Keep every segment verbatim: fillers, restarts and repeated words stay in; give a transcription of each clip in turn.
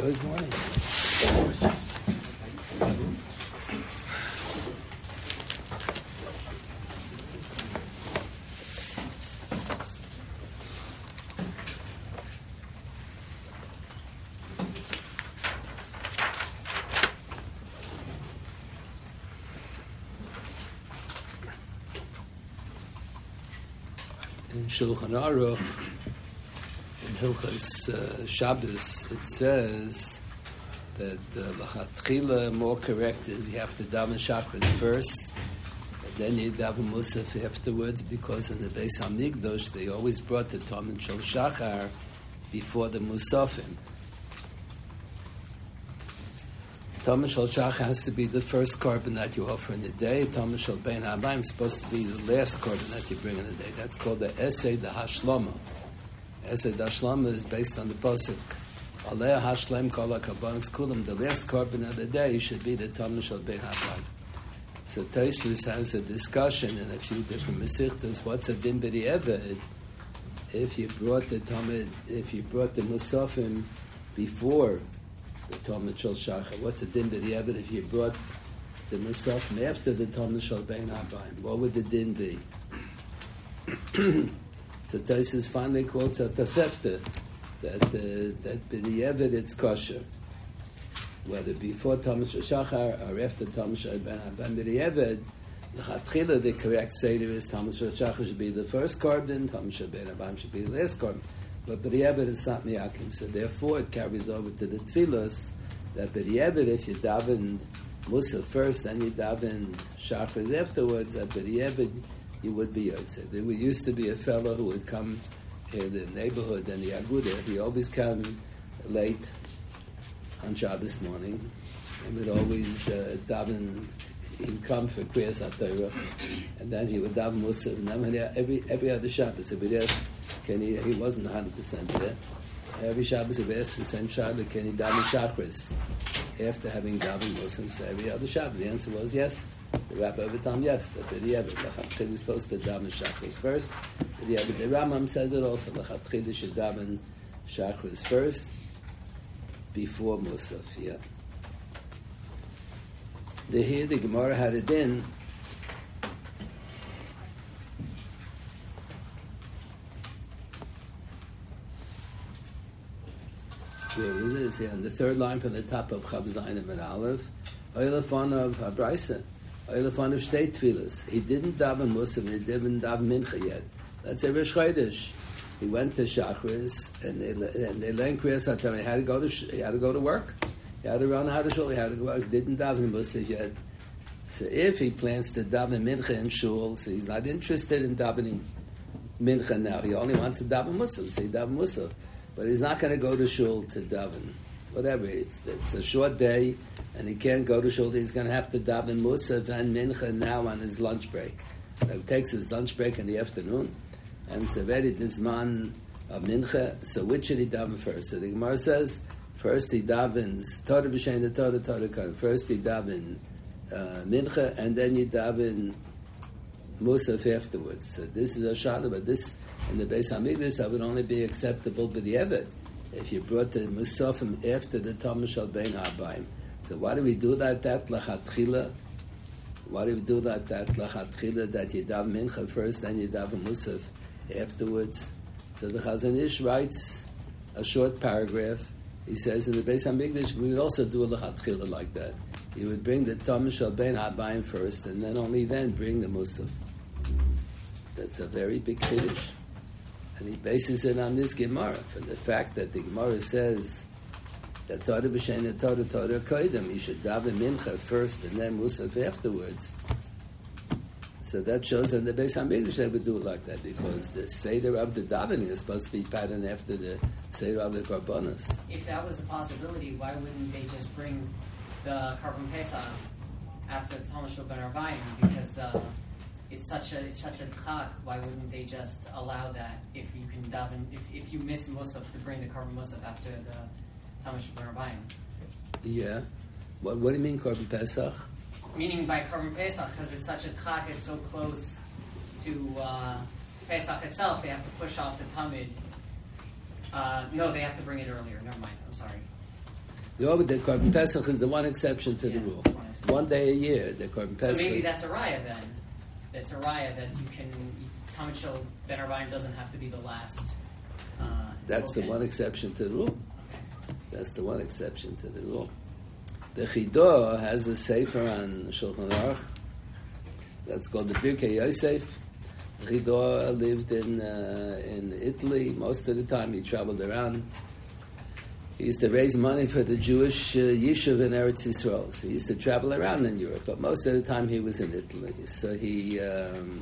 Good morning. In Shulchan Aruch, in Hilchas uh, Shabbos, it says that l'chatchila, uh, more correct is you have to daven Shachris first, and then you daven Musaf afterwards, because in the Beis Hamikdash they always brought the Tomen Shel Shachar before the Musafim. Tomen Shel Shachar has to be the first korban that you offer in the day. Tomen Shel Bein Habayim is supposed to be the last korban that you bring in the day. That's called the Esed HaShlama. Esed HaShlama is based on the pasuk Aleh HaShlem Kol HaKarbanos Kulam. The last korban of the day should be the Tomen Shel Bein Habayim. So Tosfos has a discussion in a few different mesichtas. What's a din b'di'evad if you brought the Tomen, if you brought the Musafim before the Tomen Shel Shachar? What's the din b'di'evad if you brought the Musafim after the Tomen Shel Bein Habayim? What would the din be? So Tosfos finally quotes a Tosefta that uh, that b'di'evad it's kosher, whether before Tomen Shel Shachar or after Tomen Shel Bein Habayim. B'di'evad, l'chatchila, the correct seder is Tomen Shel Shachar should be the first korban, Tomen Shel Bein Habayim should be the last korban. But b'di'evad it's not miyakim, so therefore it carries over to the tefillos that b'di'evad if you daven Musaf first, then you daven Shachar afterwards. At b'di'evad you would be yotzei. There used to be a fellow who would come in the neighborhood and the Aguda. He always come late on Shabbos morning, and would always uh, daven. He'd come for Kriyas HaTorah, and then he would daven Musaf. And then every every other Shabbos he would ask, can he? He wasn't one hundred percent there. Every Shabbos he would ask the same Shabbos, can he daven Shachris after having daven Musaf? So every other Shabbos, the answer was yes. The Rabbi would tell him yes. That b'di'evad l'chatchila is supposed to daven Shachris first. B'di'evad the Rambam says it also. L'chatchila should daven Shachris first before Musaf. Yeah. The here the Gemara had it in. Where is it? It's here on the third line from the top of Chav Zayin and Aleph. Oilafon of Abraisa. Oilafon of Shtei Tfilas. He didn't daven Musaf and he didn't daven Mincha yet. That's a Rosh Chodesh. He went to Shachris and they and they learned Kriyas HaTorah. He had to go to he had to go to work. He had to run out of shul. He had to go out. He didn't daven Musaf yet. So if he plans to daven Mincha in shul, so he's not interested in davening Mincha now. He only wants to daven Musaf. So he daven Musaf, but he's not going to go to shul to daven. Whatever. It's, it's a short day, and he can't go to shul. He's going to have to daven Musaf and Mincha now on his lunch break. So he takes his lunch break in the afternoon, and it's already this man of Mincha. So which should he daven first? So the Gemara says, first he davens Torah b'shein Torah Torah Torah. First he daven uh, Mincha, and then you daven Musaf afterwards. So this is a shala, but this in the Beis Hamikdash that would only be acceptable b'di'evad if you brought the Musafim after the Tomen Shel Bein Habayim. So why do we do that? That l'chatchila. Why do we do that? That l'chatchila that you daven Mincha first, then you daven Musaf afterwards. So the Chazon Ish writes a short paragraph. He says in the Beis Hamikdash we would also do a l'chatchila like that. You would bring the Tomen Shel Bein Habayim first, and then only then bring the Musaf. That's a very big chiddush, and he bases it on this Gemara, from the fact that the Gemara says that Torah b'shein Torah Torah koydem. You should daven Mincha first and then Musaf afterwards. So that shows that the Beis Hamikdash they would do it like that, because the Seder of the davening is supposed to be patterned after the Seder of the Karbanos. If that was a possibility, why wouldn't they just bring the Karban Pesach after the Tomen Shel Bein Habayim? Because uh, it's such a it's such a chag. Why wouldn't they just allow that if you can daven if, if you miss Musaf to bring the Karban Musaf after the Tomen Shel Bein Habayim? Yeah. What, what do you mean Karban Pesach? Meaning by Karban Pesach, because it's such a chag, it's so close to uh, Pesach itself, they have to push off the Tamid. Uh, no, they have to bring it earlier. Never mind. I'm sorry. The over the Korban Pesach is the one exception to Yeah, the rule. one One day a year, the Korban So Pesach. maybe that's a raya then. That's a raya that you can Talmud Shel Ben Arbaim doesn't have to be the last. Uh, That's the bookend. one exception to the rule. Okay. That's the one exception to the rule. The Chidah has a sefer on Shulchan Aruch. That's called the Birkei Yosef. Chidah lived in uh, in Italy. Most of the time he traveled around. He used to raise money for the Jewish uh, yishuv in Eretz Yisrael. So he used to travel around in Europe, but most of the time he was in Italy. So he um,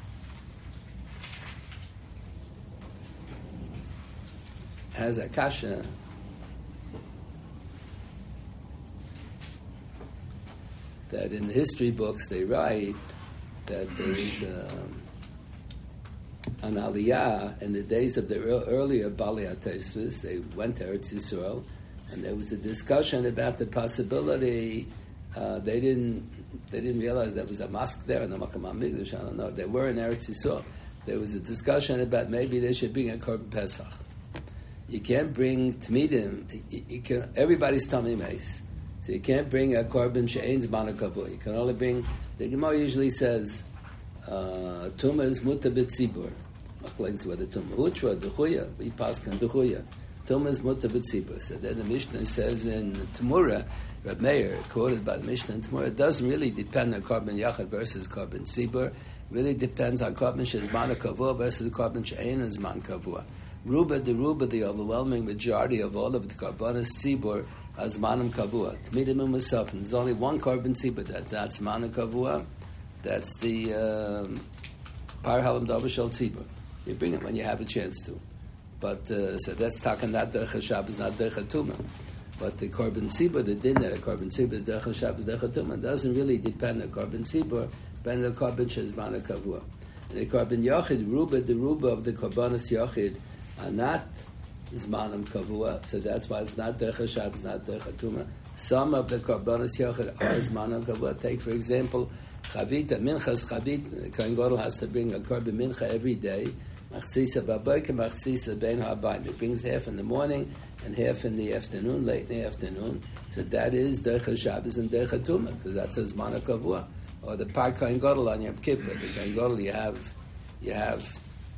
has a kasha that in the history books they write that there is um, an aliyah in the days of the ear- earlier Bali HaTosfos. They went to Eretz Yisrael, and there was a discussion about the possibility. Uh, they didn't they didn't realize there was a mosque there in the Makam HaMikdash. I don't know. They were in Eretz Yisrael. There was a discussion about maybe they should bring a Korban Pesach. You can't bring Tmidim. You, you can, everybody's tummy mace. So you can't bring a korban she'ein zman hakavua. You can only bring, the Gemara usually says, uh, Tumah is muta b'tzibur. Machlekes whether Tumah hutra, dechuya, we paskan dechuya. Tumah is muta b'tzibur. So then the Mishnah says in Temura, Reb Meir, quoted by the Mishnah in Temura, it doesn't really depend on korban yachad versus korban tzibur. It really depends on korban she'ein zman hakavua versus korban she'ein zman hakavua. Ruba de Ruba, the overwhelming majority of all of the korbanos tzibur, as manam kavua. Tmidim and musafim. There's only one korban tzibur. That, that's manam kavua. That's the um, par halam davar shel tzibur. You bring it when you have a chance to. But uh, so that's taken not derech Shabbos, not derech Tumah. But the korban tzibur, the din that a korban tzibur is derech Shabbos, derech Tumah, doesn't really depend on korban tzibur. Depends on korban shes manam kavua. And the korban yachid, ruba the ruba of the korbanos yachid are not Zmanam Kavua, so that's why it's not Derech Shabbos, not Derech Tumah. Some of the Korbanos Yochid are Zmanam Kavua. Take, for example, Chavita, Minchas Chavit, Kohen Gadol has to bring a Korban Mincha every day. Machzisa Baboyke, Machzisa Ben Ha'abayim. It brings half in the morning and half in the afternoon, late in the afternoon. So that is Derech Shabbos and Derech Tumah, because that's a Zmanam Kavua. Or the Par Kohen Gadol on Yom Kippur. The Kohen Gadol, you have, you have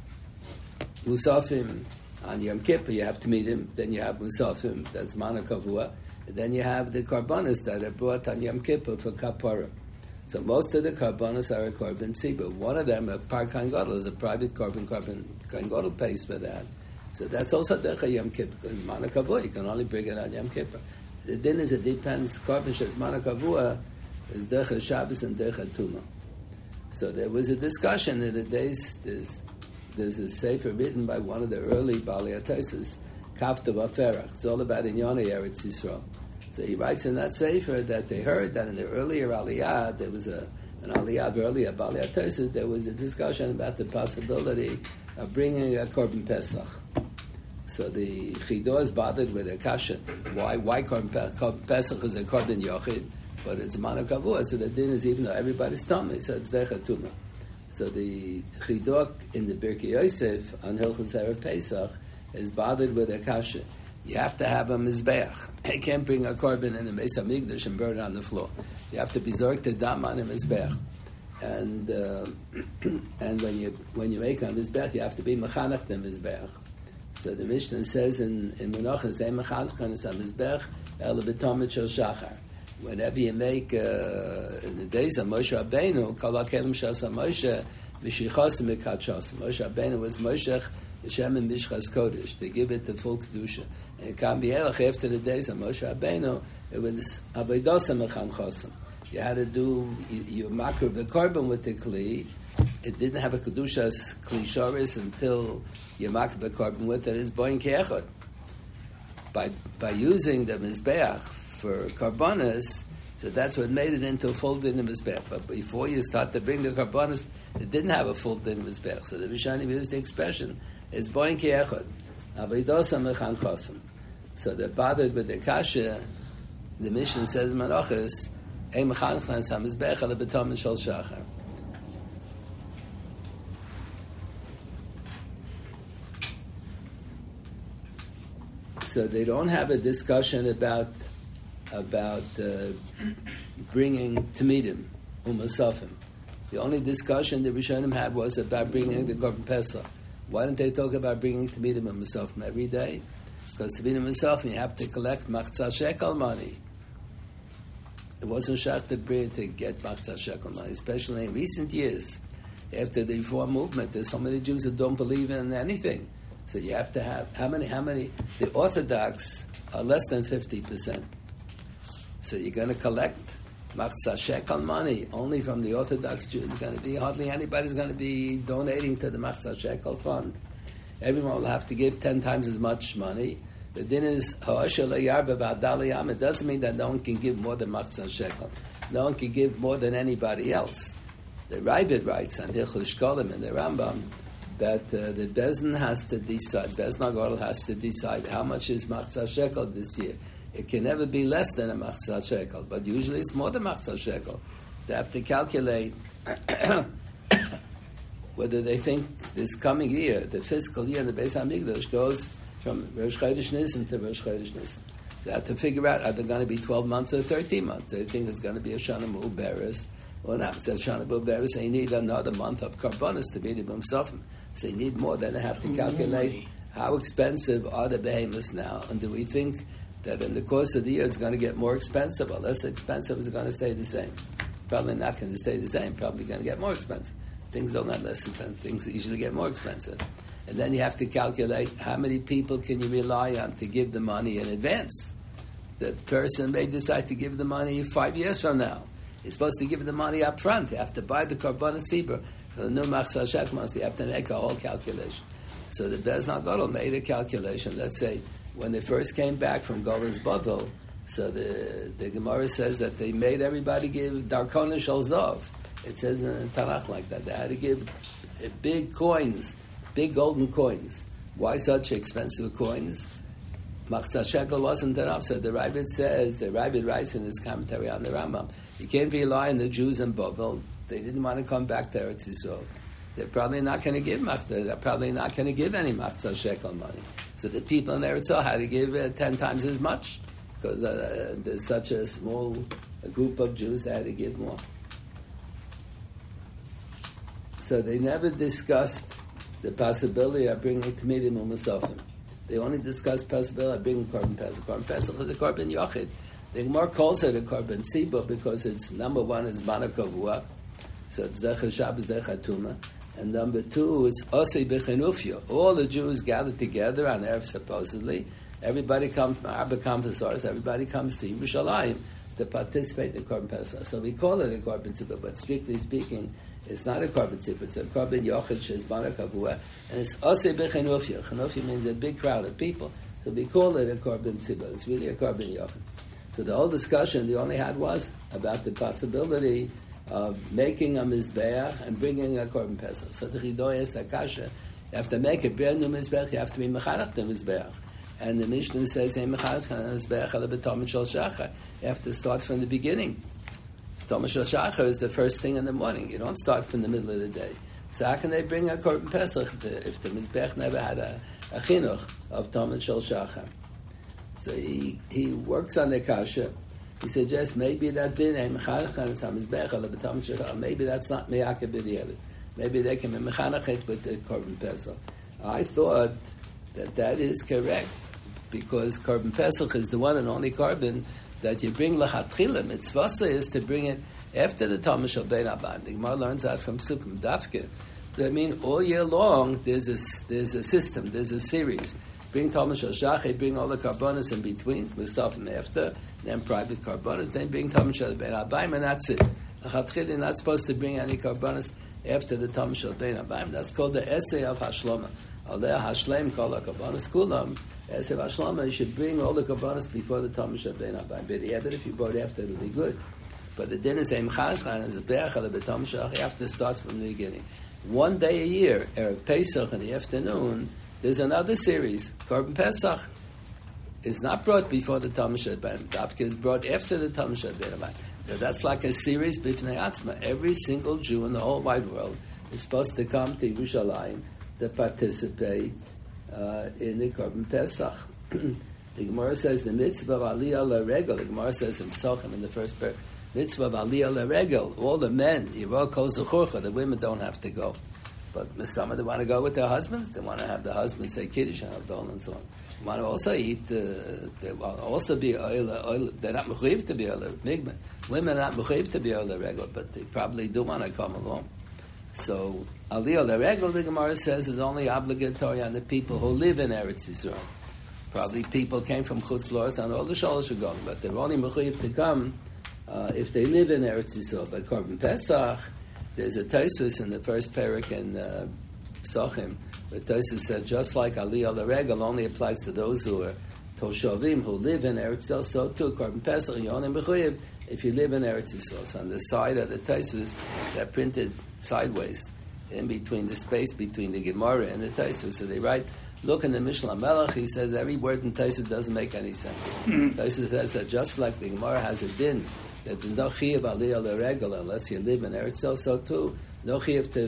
Musafim. On Yom Kippur, you have to meet him. Then you have Musafim, that's Mana Kavua. And then you have the Karbanas that are brought on Yom Kippur for Kapara. So most of the Karbanas are a Korban Tzibur. One of them, a Par Kohen Gadol, is a private Korban. Korban Kohen Gadol pays for that. So that's also Derech Yom Kippur, because Mana Kavua, you can only bring it on Yom Kippur. The din is, it depends, Korban Shes Mana Kavua is Derech Shabbos and Derech Tumah. So there was a discussion in the days, there's There's a sefer written by one of the early Bali HaTosfos, Kafta Vaferach. It's all about Inyonei Eretz Yisrael. So he writes in that sefer that they heard that in the earlier Aliyah, there was a, an Aliyah earlier Bali HaTosfos, there was a discussion about the possibility of bringing a Korban Pesach. So the Chidah is bothered with a kasha. Why? Why Korban Pesach? Korban Pesach is a Korban Yochid, but it's Mana Kavua. So the din is, even though everybody's tummy, so it's Derech Tumah. So the Chidok in the Birkei Yosef on Hilchos Erev Pesach is bothered with a kasha. You have to have a mizbeach. You can't bring a korban in the Beis Hamikdash and burn it on the floor. You have to be zork the dam on a mizbeach. And uh, and when you when you make a mizbeach, you have to be mechanech the mizbeach. So the Mishnah says in in Menachos, "Ein mechanech a mizbeach el b'tamid shel shachar." Whenever you make, uh, in the days of Moshe Rabbeinu, Kol HaKelim Shasa Moshe, Mishichas Mikachas. Moshe Rabbeinu was Moshe Hashem and Mishchas Kodesh, to give it the full Kedusha. And it can be Elach, after the days of Moshe Rabbeinu, it was Avodah Mechan Chosam. You had to do, you makar the korban with the Kli. It didn't have a Kedushas Kli Shoris until you makar the korban with it. It's Boin Keechot. By, by using the Mizbeach for Karbanas, so that's what made it into a full din of Mizbeach. But before you start to bring the Karbanas, it didn't have a full din of Mizbeach. So the Rishonim used the expression, it's Boin Keechot, Avodah Mechan Chosam. So they're bothered with the kasha. The Mishnah says, Menachos, Ein Mechanech Lan HaMizbeach Ela B'Tamid Shel Shachar. So they don't have a discussion about about uh, bringing Tamidim, Umasafim. The only discussion the Rishonim had was about bringing the Korban Pesach. Why didn't they talk about bringing Tamidim Umasafim every day? Because Tamidim Umasafim, you have to collect Machzah Shekel money. It wasn't shach to bring to get Machzah Shekel money, especially in recent years. After the Reform movement, there's so many Jews that don't believe in anything. So you have to have, how many, how many, the Orthodox are less than fifty percent. So you're going to collect Machzah Shekel money only from the Orthodox Jews. It's going to be, hardly anybody's going to be donating to the Machzah Shekel fund. Everyone will have to give ten times as much money. The din is, it doesn't mean that no one can give more than Machzah Shekel. No one can give more than anybody else. The Ravid writes on Hilchos Shkolim and the Rambam that uh, the Bezdin has to decide, Bezdin HaGadol has to decide how much is Machzah Shekel this year. It can never be less than a Machzah Shekel, but usually it's more than Machzah Shekel. They have to calculate whether they think this coming year, the fiscal year in the Beis HaMikdash goes from Rosh Chodesh Nisan to Rosh Chodesh Nisan. They have to figure out, are they going to be twelve months or thirteen months? They think it's going to be a Shana Mu'beres or not. It's a Shana Mu'beres, they need another month of Karbonis to be the B'msofim. So they need more. Then they have to calculate how expensive are the behemoths now, and do we think that in the course of the year it's going to get more expensive or less expensive? Is it going to stay the same? Probably not going to stay the same. Probably going to get more expensive. Things don't get less expensive. Things usually get more expensive. And then you have to calculate how many people can you rely on to give the money in advance. The person may decide to give the money five years from now. He's supposed to give the money up front. You have to buy the Korban Sibur. For the new Machzah Shekel, you have to make a whole calculation. So the Bezdin HaGadol made a calculation. Let's say when they first came back from Golas Badal, so the, the Gemara says that they made everybody give Darkon Shel Zov. It says in Tanakh like that. They had to give big coins, big golden coins. Why such expensive coins? Machzah Shekel wasn't enough. So the Ravid says, the Ravid writes in his commentary on the Rambam, you can't rely on the Jews in Bavel. They didn't want to come back to Eretz Yisrael. They're probably not going to give Machzah. They're probably not going to give any Machzah Shekel money. So the people in Eretz Yisrael had to give uh, ten times as much because uh, there's such a small a group of Jews that had to give more. So they never discussed the possibility of bringing Tamidim U'Musafim. They only discussed the possibility of bringing Korban Pesach. Korban Pesach is a Korban Yochid. The Gemara calls it a Korban Sibur because it's, number one, is Mana Kavua, so it's Dechah Shabbos, Dechah Tuma. And number two, it's Osei B'Chenufya. All the Jews gathered together on Erev, supposedly. Everybody comes from Arba Kampasars, everybody comes to Yerushalayim to participate in Korban Pesach. So we call it a Korban Sibur, but strictly speaking, it's not a Korban Sibur, it's a Korban Yochid Shez Mana Kavua, and it's Osei B'Chenufya. Chenufya means a big crowd of people. So we call it a Korban Sibur. It's really a Korban Yochid. So the whole discussion they only had was about the possibility of making a Mizbeach and bringing a Korban Pesach. So the Chidoy is the Kasha. You have to make a brand new Mizbeach, you have to be Mechanach the Mizbeach. And the Mishnah says, hey, Mechanach the Mizbeach ala b'Tomid Shel Shachar. You have to start from the beginning. Tomid Shel Shachar is the first thing in the morning. You don't start from the middle of the day. So how can they bring a Korban Pesach if the Mizbeach never had a, a Chinuch of Tomid Shel Shachar? So he, he works on the kasha. He suggests maybe that din maybe that's not meyakeh b'diavad. Maybe they can be mechanachet with the Korban Pesach. I thought that that is correct because Korban Pesach is the one and only Korban that you bring lachatchila. Mitzvah is to bring it after the Talmud Shel Bein Abayim. The Gemara learns that from Sukkim Dafke. I mean, all year long there's a there's a system, there's a series. Bring Talmud Shel Shachar, bring all the Karbonos in between, with stuff and after, then private Karbonos, then bring Talmud Shel Bein Abayim, and that's it. Achatchil, you're not supposed to bring any Karbonos after the Talmud Shel Bein Abayim. That's called the essay of Hashlama. Although Hashlem called the Karbonos Kulam, essay of Hashlama, you should bring all the Karbonos before the Talmud Shel Bein Abayim. But yeah, but if you brought after, it'll be good. But the din is Eim Chazchan, is Be'ach ala b'Talmud Shel Shachar, you have to start from the beginning. One day a year, Erev Pesach in the afternoon, there's another series. Korban Pesach is not brought before the Talmud Shel Bein Abayim. It's brought after the Talmud Shel Bein Abayim. So that's like a series b'fnei atzma. Every single Jew in the whole wide world is supposed to come to Yerushalayim to participate uh, in the Korban Pesach. The Gemara says the mitzvah of aliyah l'regel. The Gemara says in Pesachim in the first parak, mitzvah of aliyah l'regel. All the men, yivol kol zechurcha, the women don't have to go. But Mistama, they want to go with their husbands. They want to have the husbands say Kiddush and Havdalah and so on. They want to also eat, uh, they want to also be oil, oil. They're not mechuyev to be oil. Women are not mechuyev to be oil regular, but they probably do want to come along. So, aliyah l'regel, the Gemara says, is only obligatory on the people who live in Eretz Yisrael. Probably people came from Chutz La'aretz and all the shalosh are going, but they're only mechuyev to come uh, if they live in Eretz Yisrael. By Korban Pesach, there's a Tosfos in the first parak in uh, Pesachim, where Tosfos said, just like aliyah l'regel only applies to those who are Toshavim, who live in Eretz Yisrael, so too, Korban Pesach, you only mechuyev if you live in Eretz Yisrael. So on the side of the Tosfos, they're printed sideways, in between the space between the Gemara and the Tosfos. So they write, look in the Mishnah Melech, he says every word in Tosfos doesn't make any sense. Tosfos says that just like the Gemara has a din, that there's no chiyuv aliyah l'regel unless you live in Eretz Yisrael, so too, no chiyuv to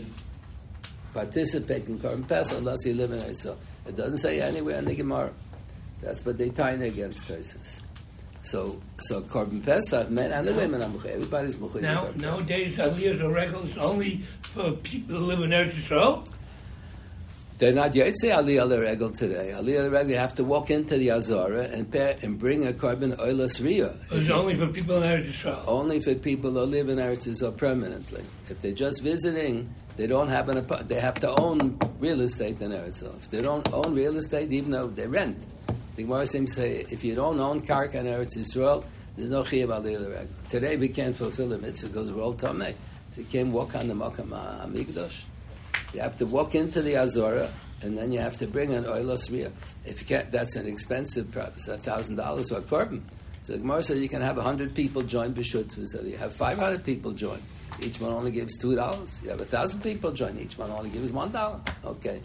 participate in Korban Pesach unless you live in Eretz Yisrael. It doesn't say anywhere in the Gemara. That's what they tie in against Tosfos. So, so Korban Pesach, men and the now, women are mechuyev. Everybody's mechuyev. Now, nowadays, aliyah l'regel is only for people who live in Eretz Yisrael? They're not yet say aliyah l'regel today. Aliyah l'regel, you have to walk into the Azara and pay, and bring a carbon oilas riyah. It's only for people in Eretz Yisrael? Only for people who live in Eretz Yisrael permanently. If they're just visiting, they don't have an apartment. They have to own real estate in Eretz Yisrael. If they don't own real estate, even though they rent, the Gemara seems to say, if you don't own karka in Eretz Yisrael, there's no chiyuv aliyah l'regel. Today we can't fulfill the mitzvah because we're all tamei. So you can't walk on the Makam HaMikdash. You have to walk into the Azara, and then you have to bring an oilos riyah. If you can't, that's an expensive price, a thousand dollars for a korban. So the Gemara says you can have a hundred people join b'shut. So you have five hundred people join. Each one only gives two dollars. You have a thousand people join. Each one only gives one dollar. Okay.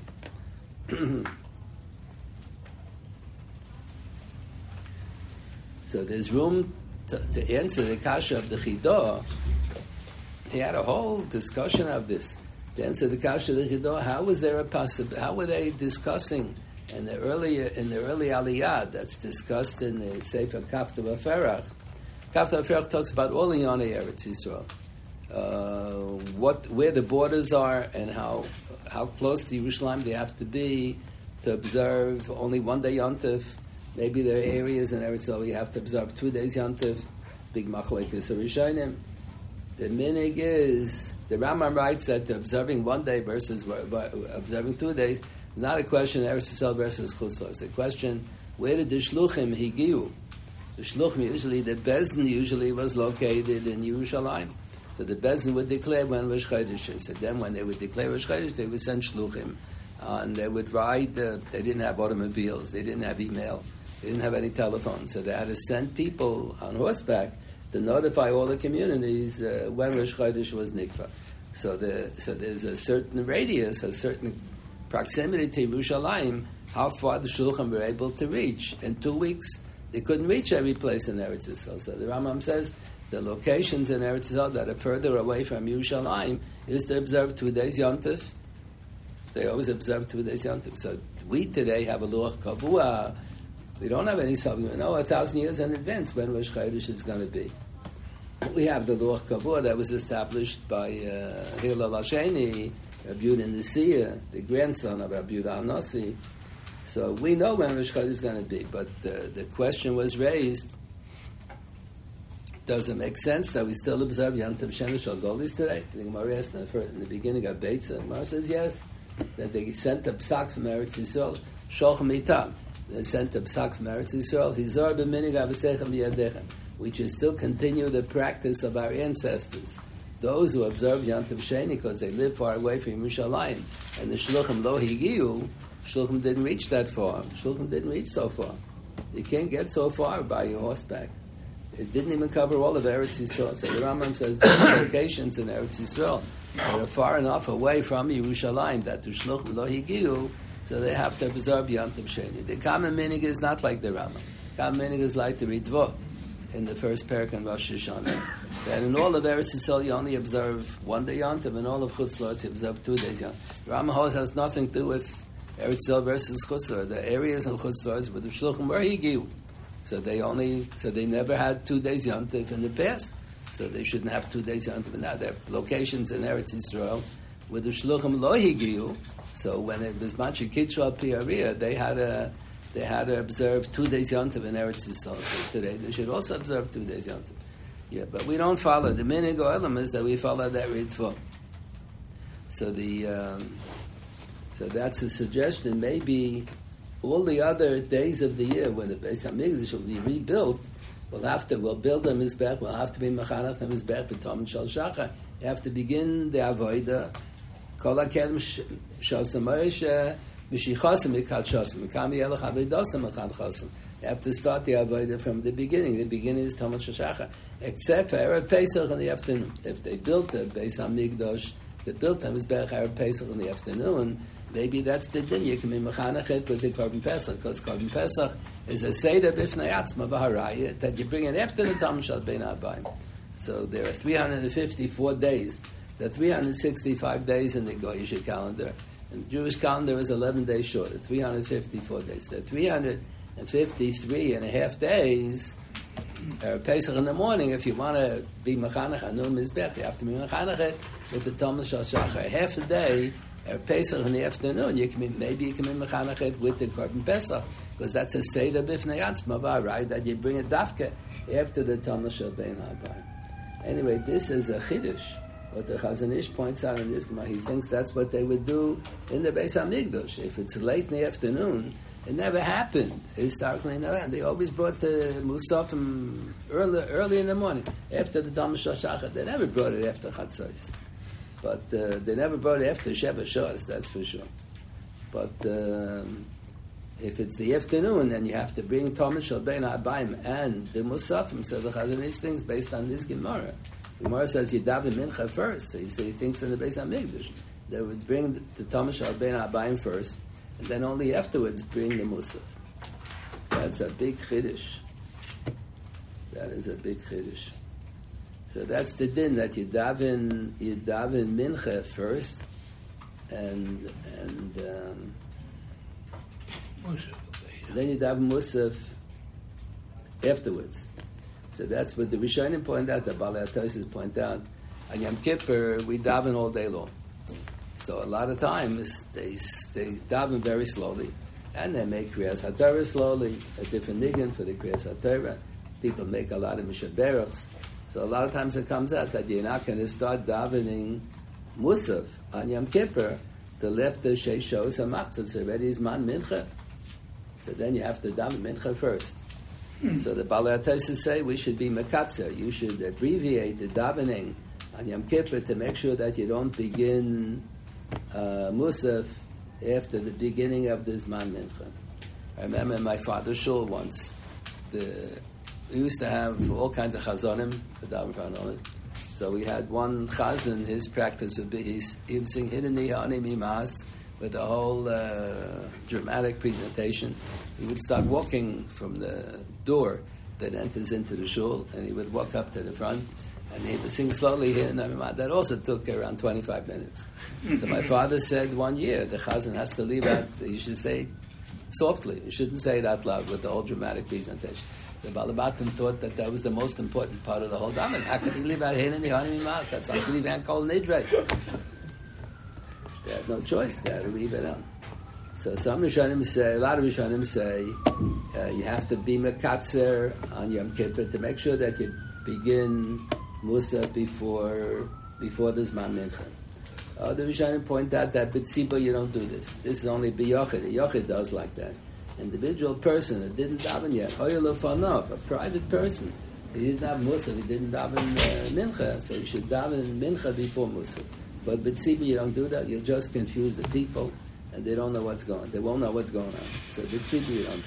So there's room to, to answer the kasha of the Chidah. He had a whole discussion of this. To answer the kasha of the Chidah, how was there a possibility? How were they discussing in the early in the early Aliyah that's discussed in the Sefer Kafta V'Ferach? Kafta V'Ferach talks about all in Yonei Eretz Yisrael, uh, what where the borders are and how how close to Yerushalayim they have to be to observe only one day Yontif. Maybe there are areas in Eretz Yisrael you have to observe two days Yontif. Big machlekes of Rishonim. The minig is, the Rambam writes that observing one day versus observing two days is not a question of Eretz Yisrael versus Chutz La'aretz. It's a question, where did the Shluchim higiu? The Shluchim usually, the Bezdin usually was located in Yerushalayim. So the Bezdin would declare when Rosh Chodesh is. So then when they would declare Rosh Chodesh, they would send Shluchim. Uh, and they would ride, uh, they didn't have automobiles, they didn't have email, they didn't have any telephone. So they had to send people on horseback to notify all the communities uh, when Rosh Chodesh was Nikva. So, the, so there's a certain radius, a certain proximity to Yerushalayim, how far the Shulchan were able to reach. In two weeks, they couldn't reach every place in Eretz Yisrael. So the Rambam says the locations in Eretz Yisrael that are further away from Yerushalayim is to observe two days Yontif. They always observe two days Yontif. So we today have a Luach Kavua. We don't have any something. We know a thousand years in advance when Rosh Chodesh is going to be. We have the Luach Kavua that was established by uh, Hillel Hasheni, Rabbi Yehuda Nasiya, the grandson of Rabbi Yehuda Nasi. So we know when Rosh Chodesh is going to be. But uh, the question was raised, does it make sense that we still observe Yantav Shemesh Al Golis today? The Gemara asked in the, in the beginning of Beitza. The Gemara says yes, that they sent a psak from Eretz Yisrael, Shoch Mitam. They sent a psak from Eretz Yisrael, Hizar b'minig avasechem v'yadechem. We should still continue the practice of our ancestors. Those who observe Yantav Sheni because they live far away from Yerushalayim, and the Shluchim lo higiu, Shluchim didn't reach that far. Shluchim didn't reach so far. You can't get so far by your horseback. It didn't even cover all of Eretz Yisrael. So the Rambam says there are locations in Eretz Yisrael that are far enough away from Yerushalayim that the Shluchim lo higiu, so they have to observe Yantav Sheni. The common minig is not like the Rambam. The common minig is like the Ritva in the first parak in Rosh Hashanah. That in all of Eretz Yisrael you only observe one day Yantav, and all of Chutz La'aretz you observe two days Yantav. Rambam has nothing to do with Eretz Yisrael versus Chutz La'aretz. The areas in Chutz La'aretz where the Shluchim were Higiu. So they only, so they never had two days Yom Tov in the past. So they shouldn't have two days Yom Tov. Now there are locations in Eretz Yisrael where the Shluchim lo Higiu. So when it was Machi Kitchel Piaria, they had a, they had to observe two days Yom Tov in Eretz Yisrael. So today they should also observe two days Yom Tov. Yeah, but we don't follow the minig olam is that we follow that ritva. So the um, so that's a suggestion. Maybe all the other days of the year when the Beis Hamikdash will be rebuilt, we'll have to we'll build a mizbech. We'll have to be mechanach the mizbech b'tom and shal shachar. You have to begin the avodah. Kol hakedem shal samoysh mishichasim mikat shasim mikam yelach avedosam mikat chasim. You have to start the avodah from the beginning. The beginning is Talmud Shachar, except for Erev Pesach in the afternoon. If they built the Beis Hamikdash, they built the Mizbech Erev Pesach in the afternoon, maybe that's the din. You can be mechanachet with the Korban Pesach, because Korban Pesach is a seder b'fnei atzma v'haraya that you bring it after the Talmud Shal Bein Abayim. So there are three hundred fifty-four days. There are three hundred sixty-five days in the Goyish calendar. And the Jewish calendar is eleven days shorter, three hundred fifty-four days. There are three hundred fifty-three and a half days, uh, Pesach in the morning. If you want to be mechanech anu mizbech, you have to be mechanech with the Talmud Shal Shachar. Half a day, uh, Pesach in the afternoon, you can be, maybe you can be mechanech with the Korban Pesach, because that's a seder b'fnei atzma, right? That you bring a dafke after the Talmud Shal Bein Abayim. Anyway, this is a chiddush. What the Chazon Ish points out in this Gemara, he thinks that's what they would do in the Beis Hamikdash. If it's late in the afternoon, it never happened. Historically, never happened. They always brought the Musafim early, early in the morning, after the Talmud Shal Shachar. They never brought it after Chatzos. But uh, they never brought it after Sheva Shos, that's for sure. But um, if it's the afternoon, then you have to bring Talmud Shal Bein Abayim and the Musafim. So the Chazon Ish thinks based on this Gemara. The Gemara says you daven mincha first. So he, so he thinks in the Beis Hamikdash they would bring the, the Talmud Shal Bein Abayim first, and then only afterwards bring the Musaf. That's a big chiddush. That is a big chiddush. So that's the din, that you daven, you daven mincha first, and and um, then you daven Musaf afterwards. So that's what the Rishonim point out, the Balei HaTosfos point out. On Yom Kippur, we daven all day long. So a lot of times they they daven very slowly, and they make Kriyas HaTorah slowly, a different nigun for the Kriyas HaTorah. People make a lot of Mishaberachs. So a lot of times it comes out that you're not going to start davening Musaf on Yom Kippur till after Sheishos HaMachzos. Already is Man Mincha. So then you have to daven Mincha first. Hmm. So the Balei HaTosfos say we should be Mekatzer. You should abbreviate the davening on Yom Kippur to make sure that you don't begin Uh, Musaf after the beginning of the Zman Mincha. I remember in my father's shul once, the, we used to have all kinds of chazonim, so we had one chazan, his practice would be, he's, he would sing Hineni Ha'anim Imas with a whole uh, dramatic presentation. He would start walking from the door that enters into the shul, and he would walk up to the front, and he would sing slowly here and there. That also took around twenty-five minutes. So my father said one year, the chazan has to leave out, you should say softly. You shouldn't say it out loud with the whole dramatic presentation. The Balabatim thought that that was the most important part of the whole daven. How could he leave out Hineni Ha'anim Imas? That's like leaving Kol Nidre. They had no choice. They had to leave it out. So some Rishonim say, a lot of Rishonim say, uh, you have to be Mekatzer on Yom Kippur to make sure that you begin Musa before before the Zman Mincha. Other Rishonim point out that B'tziba you don't do this. This is only B'yochid. A Yochid does like that. Individual person that didn't daven yet, Oyel Ufanov, a private person, he didn't have Musa, he didn't daven uh, Mincha, so you should daven Mincha before Musa. But B'tziba you don't do that. You'll just confuse the people, and they don't know what's going on. They won't know what's going on. So B'tziba you don't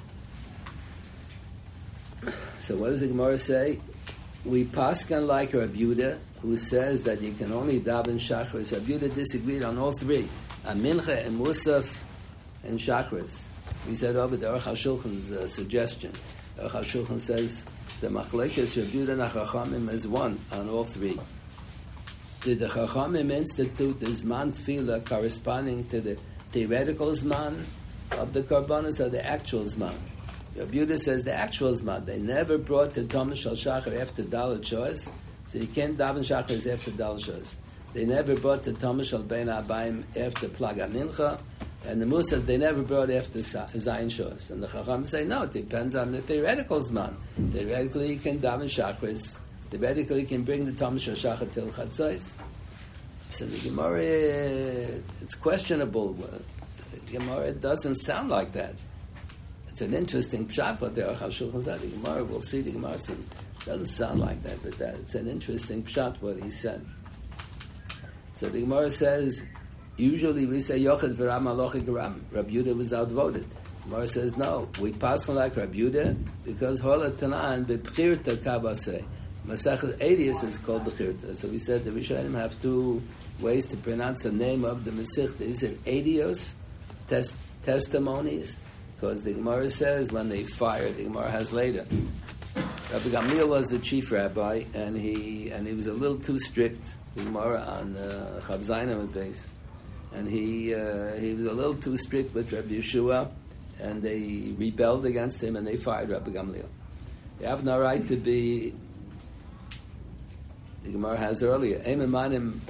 do. So what does the Gemara say? We paskan like Rabbi Yehuda, who says that you can only daven Shachris. Rabbi Yehuda disagreed on all three, on Mincha and Musaf and Shachris. We said over the Aruch HaShulchan's uh, suggestion. The Aruch HaShulchan says the Machlekes Rabbi Yehuda and Chachamim is one on all three. Did the Chachamim institute the Zman Tefillah corresponding to the theoretical Zman of the Karbanos or the actual Zman. Rabbi Yehuda says the actual Zman. They never brought the Tomer Shal Shachar after Dalet Shoas, so you can't daven Shachar after Dalet Shoas. They never brought the Tomer Shal Bein Abayim after Plaga Mincha, and the Musaf they never brought after Zayin Shoas. And the Chacham say no, it depends on the theoretical Zman. Theoretically, you can daven Shachar. Theoretically, you can bring the Tomer Shal Shachar till Chatzos. So the Gemara, it's questionable. The Gemara doesn't sound like that. It's an interesting pshat, but there are Shulchan Aruch. The Gemara, we'll see the Gemara soon. It doesn't sound like that, but that, it's an interesting pshat what he said. So the Gemara says, usually we say Yochid v'Ram Alochik Ram. Rabbi Yehuda was outvoted. The Gemara says no. We pass like Rabbi Yehuda because Hola Tanan b'Bchirta Kabasei. Masachet Eidius is called Bechirta. So we said the Rishonim have two ways to pronounce the name of the Masechta. Is it Eidios, tes- testimonies? Because the Gemara says when they fired, the Gemara has later. Rabbi Gamliel was the chief rabbi, and he and he was a little too strict. The Gemara on uh, Chav Zayin base, and he uh, he was a little too strict with Rabbi Yeshua, and they rebelled against him, and they fired Rabbi Gamliel. You have no right to be. The Gemara has earlier, you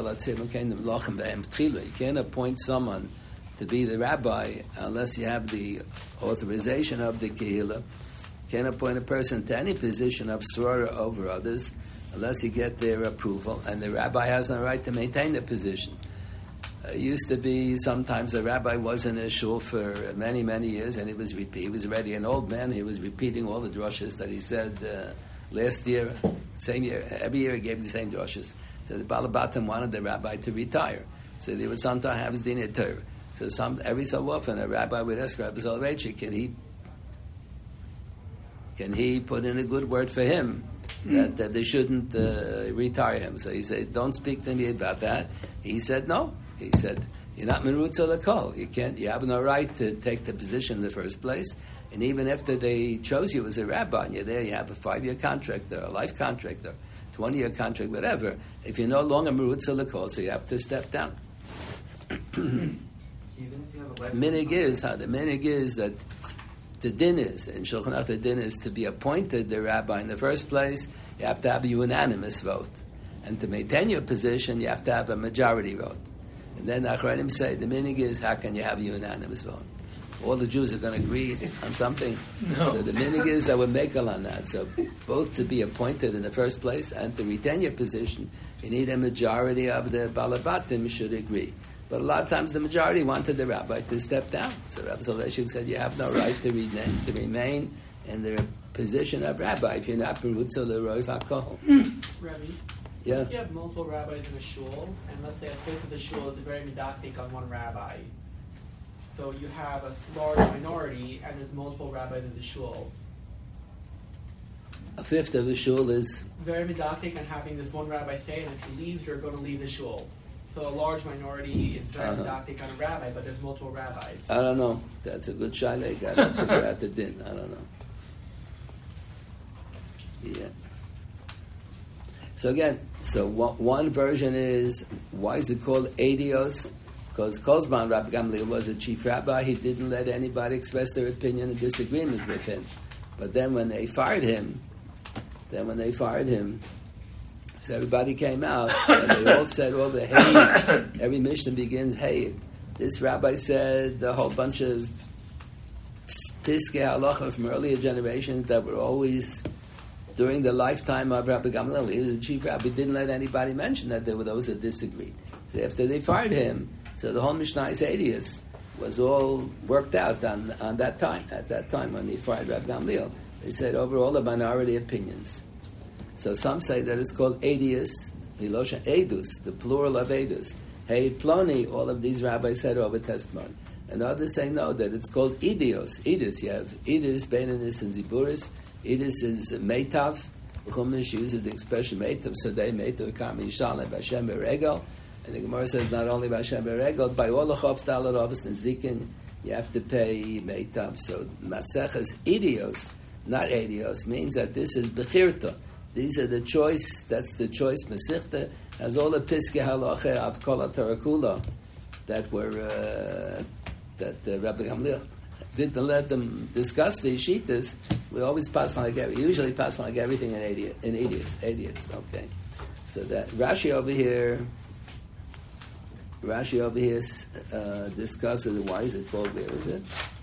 can't appoint someone to be the rabbi unless you have the authorization of the Kehillah. You can't appoint a person to any position of soror over others unless you get their approval, and the rabbi has no right to maintain the position. Uh, it used to be sometimes the rabbi was in a shul for many, many years, and he was repeat, he was already an old man, he was repeating all the drushes that he said uh, last year, same year, every year he gave the same drushes. So the Balabatim wanted the rabbi to retire. So they would sometimes have his dinner Torah. So some, every so often a rabbi would ask Rabbi Soloveitchik, can he can he put in a good word for him that, that they shouldn't uh, retire him? So he said, don't speak to me about that. He said, no. He said, you're not merutza l'kol. You can't. You have no right to take the position in the first place. And even after they chose you as a rabbi, and you're there, you have a five-year contract or a life contract or twenty-year contract, whatever. If you're no longer merutza l'kol, so you have to step down. Even if you have a life Minig is how the minig is that the din is in Shulchan Aruch. The din is to be appointed the rabbi in the first place. You have to have a unanimous vote, and to maintain your position, you have to have a majority vote. And then the Achronim say the minig is how can you have a unanimous vote? All the Jews are going to agree on something. No. So the minig is that we're makel on that. So both to be appointed in the first place and to retain your position, you need a majority of the balabatim should agree. But a lot of times the majority wanted the rabbi to step down. So Rabbi Soloveitchik said you have no right to remain, to remain in the position of rabbi if you're not perutza l'roiv hakol. Rabbi, Yeah. if you have multiple rabbis in a shul, and let's say a fifth of the shul is very medactic on one rabbi, so you have a large minority and there's multiple rabbis in the shul. A fifth of the shul is Very medactic on having this one rabbi say, and if he leaves, you're going to leave the shul. So a large minority is very Uh-huh. medactic on a rabbi, but there's multiple rabbis. I don't know. That's a good shaila. Got to figure out the din. I don't know. Yeah. So again, so one, one version is why is it called Eidios? Because Kozman Rabbi Gamliel was a chief rabbi. He didn't let anybody express their opinion and disagreement with him. But then when they fired him, then when they fired him, so everybody came out and they all said, "Well, the hey." Every Mishnah begins, "Hey, this rabbi said a whole bunch of piskei halacha from earlier generations that were always during the lifetime of Rabbi Gamliel. He was the chief rabbi. Didn't let anybody mention that there were those that disagreed. So after they fired him, so the whole Mishnah Eidius was all worked out on, on that time. At that time when they fired Rabbi Gamliel, they said overall the minority opinions. So some say that it's called Eidius, Milosha Eidus, the plural of Eidus. Hey Ploni, all of these rabbis said over testimony. And others say no, that it's called Eidios. Eidus, you have Eidus, Beininus, and Ziburis. Eidus is Meitav. Chumash uses the expression Meitav, so they Meitav Karmi Yishalem B'Hashem Beregel. And the Gemara says not only B'Hashem Beregel, by all the Chofs Dalad Ovis and Zikin, you have to pay Meitav. So Maseches Eidios, not Eidios, means that this is Bechirta. These are the choice, that's the choice Mesichta, has all the Piskei Halacha of Kol HaTorah Kula. that were uh, that uh, Rabbi Gamliel didn't let them discuss the Shitas. We always pass on like every, usually pass on like everything in eighty in eighties, eighties. Okay, so that Rashi over here, Rashi over here uh, discusses why is it called? Where is it?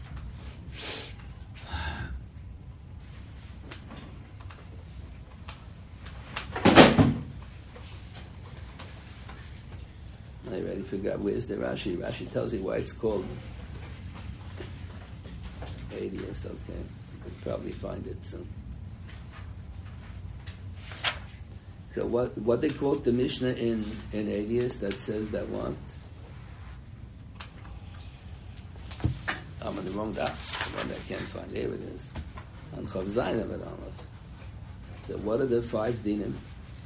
I already forgot where's the Rashi. Rashi tells you why it's called eighties. Okay, you could probably find it soon. So what what they quote the Mishnah in in eighties that says that what? I'm on the wrong dot. One I can't find. There it is. On Chav Zayin of it. So what are the five dinim?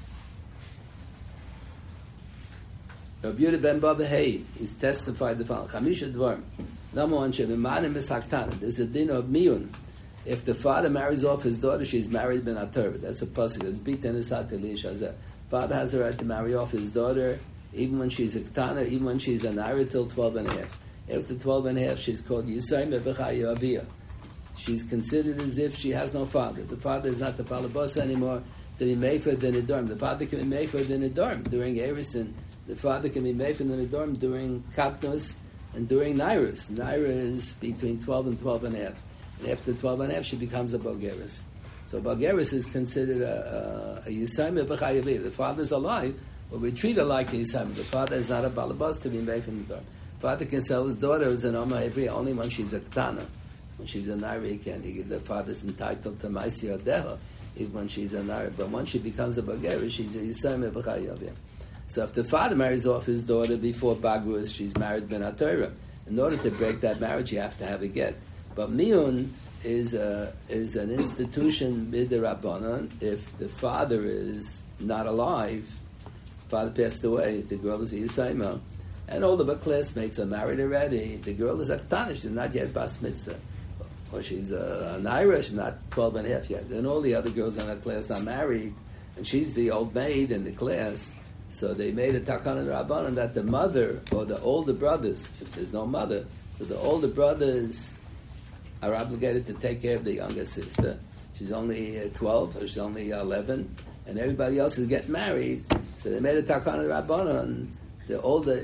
Rabbi Yehuda ben Baba Hay is testified the following: Chamisha Dvarim. Number one, Shemimanim is Haktana. There's a din of miyun. If the father marries off his daughter, she's married ben atur. That's a pasuk. It's biten esat elishazeh. Father has the right to marry off his daughter, even when she's a ktana, even when she's an naira till twelve and a half. After twelve and a half, she's called Yisayim Bechaya Aviyah. She's considered as if she has no father. The father is not the palabos anymore. To be meifed in a dorm. The father can be meifed in a dorm during Erison. The father can be meifed in a dorm during Katnos and during Nairus. Naira is between twelve and twelve and a half. And after twelve and a half, she becomes a Bulgaris. So Bulgaris is considered a, a, a Yisayim B'chayavi. The father's alive, but we treat her like a Yisayim. The father is not a Balabas to be made from the door. Father can sell his daughter as an Oma Ivri only when she's a Ktana. When she's a Naira, he can. He, the father's entitled to Maisi Adeha, even when she's a Naira. But once she becomes a Bulgaris, she's a Yisayim B'chayavi. So if the father marries off his daughter before Bagrus, she's married Ben HaTorah. In order to break that marriage, you have to have a get. But miyun is a, is an institution midrabanan. If the father is not alive, father passed away, the girl is a yisayma, and all of her classmates are married already. The girl is a ktana, she's not yet bas mitzvah, or she's a, an Irish, not twelve and a half yet. And all the other girls in her class are married, and she's the old maid in the class. So they made a takan and rabbanon that the mother or the older brothers, if there's no mother, so the older brothers are obligated to take care of the younger sister. She's only uh, twelve, or she's only eleven, and everybody else is getting married. So they made a takan and rabbanon. The older,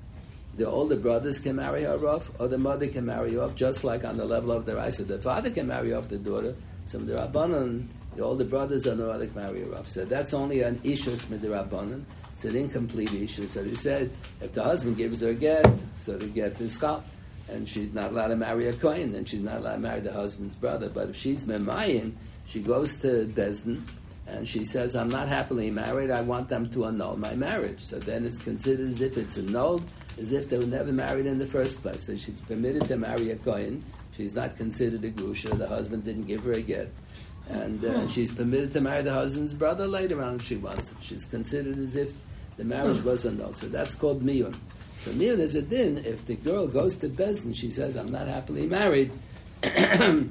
the older brothers can marry her off, or the mother can marry off, just like on the level of the rice. So the father can marry off the daughter. So the rabbanon, the older brothers are no other can marry her off. So that's only an ishus midrabanan. It's an incomplete issue. So he said, if the husband gives her a get, so the get is chal, and she's not allowed to marry a kohen, then she's not allowed to marry the husband's brother. But if she's memayin, she goes to Bezdin, and she says, I'm not happily married, I want them to annul my marriage. So then it's considered as if it's annulled, as if they were never married in the first place. So she's permitted to marry a kohen. She's not considered a grusha. The husband didn't give her a get. And uh, she's permitted to marry the husband's brother later on if she wants to. She's considered as if the marriage was annulled. So that's called miyun. So miyun is a din. If the girl goes to Bezdin, she says, I'm not happily married, the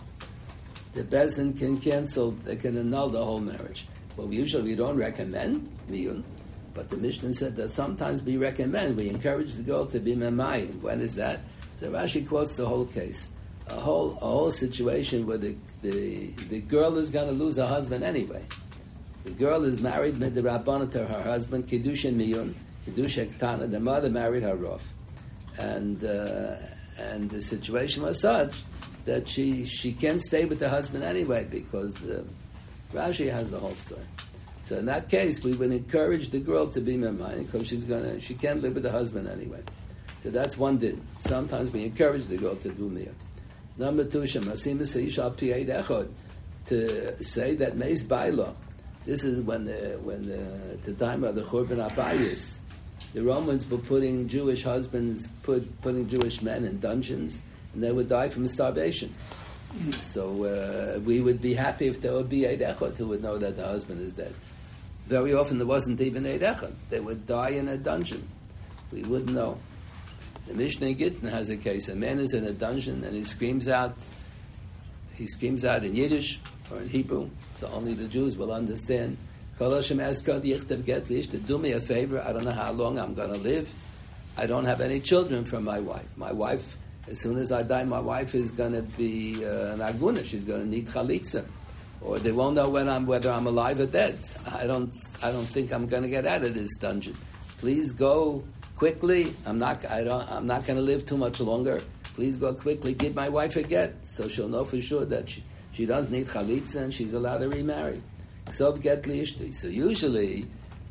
Bezdin can cancel, they can annul the whole marriage. Well, we usually don't recommend miyun, but the Mishnah said that sometimes we recommend, we encourage the girl to be memayim. When is that? So Rashi quotes the whole case. A whole, a whole situation where the, the, the girl is going to lose her husband anyway. The girl is married midrabanan to her husband, Kiddushin Miyun, Kiddushin Ktana. The mother married her off. And uh, and the situation was such that she she can't stay with the husband anyway because the, Rashi has the whole story. So in that case, we would encourage the girl to be memayim because she's gonna she can't live with the husband anyway. So that's one din. Sometimes we encourage the girl to do miyun. Number two, Shemasim Seisha Pied Echod, to say that Meis Baila. This is when the when the, at the time of the Churban Abayis, the Romans were putting Jewish husbands, put putting Jewish men in dungeons, and they would die from starvation. So uh, we would be happy if there would be Eid Echad who would know that the husband is dead. Very often there wasn't even Eid Echad. They would die in a dungeon. We wouldn't know. The Mishnah Gittin has a case. A man is in a dungeon and he screams out, he screams out in Yiddish or in Hebrew, so only the Jews will understand. Kol Hashem Eskad Yichtav Get Lish, to do me a favor, I don't know how long I'm going to live. I don't have any children from my wife. My wife, as soon as I die, my wife is going to be uh, an aguna. She's going to need chalitza, or they won't know when I'm whether I'm alive or dead. I don't. I don't think I'm going to get out of this dungeon. Please go quickly. I'm not. I don't. I'm not going to live too much longer. Please go quickly. Give my wife a get, so she'll know for sure that she, she doesn't need chalitza and she's allowed to remarry. So get liishti. So usually,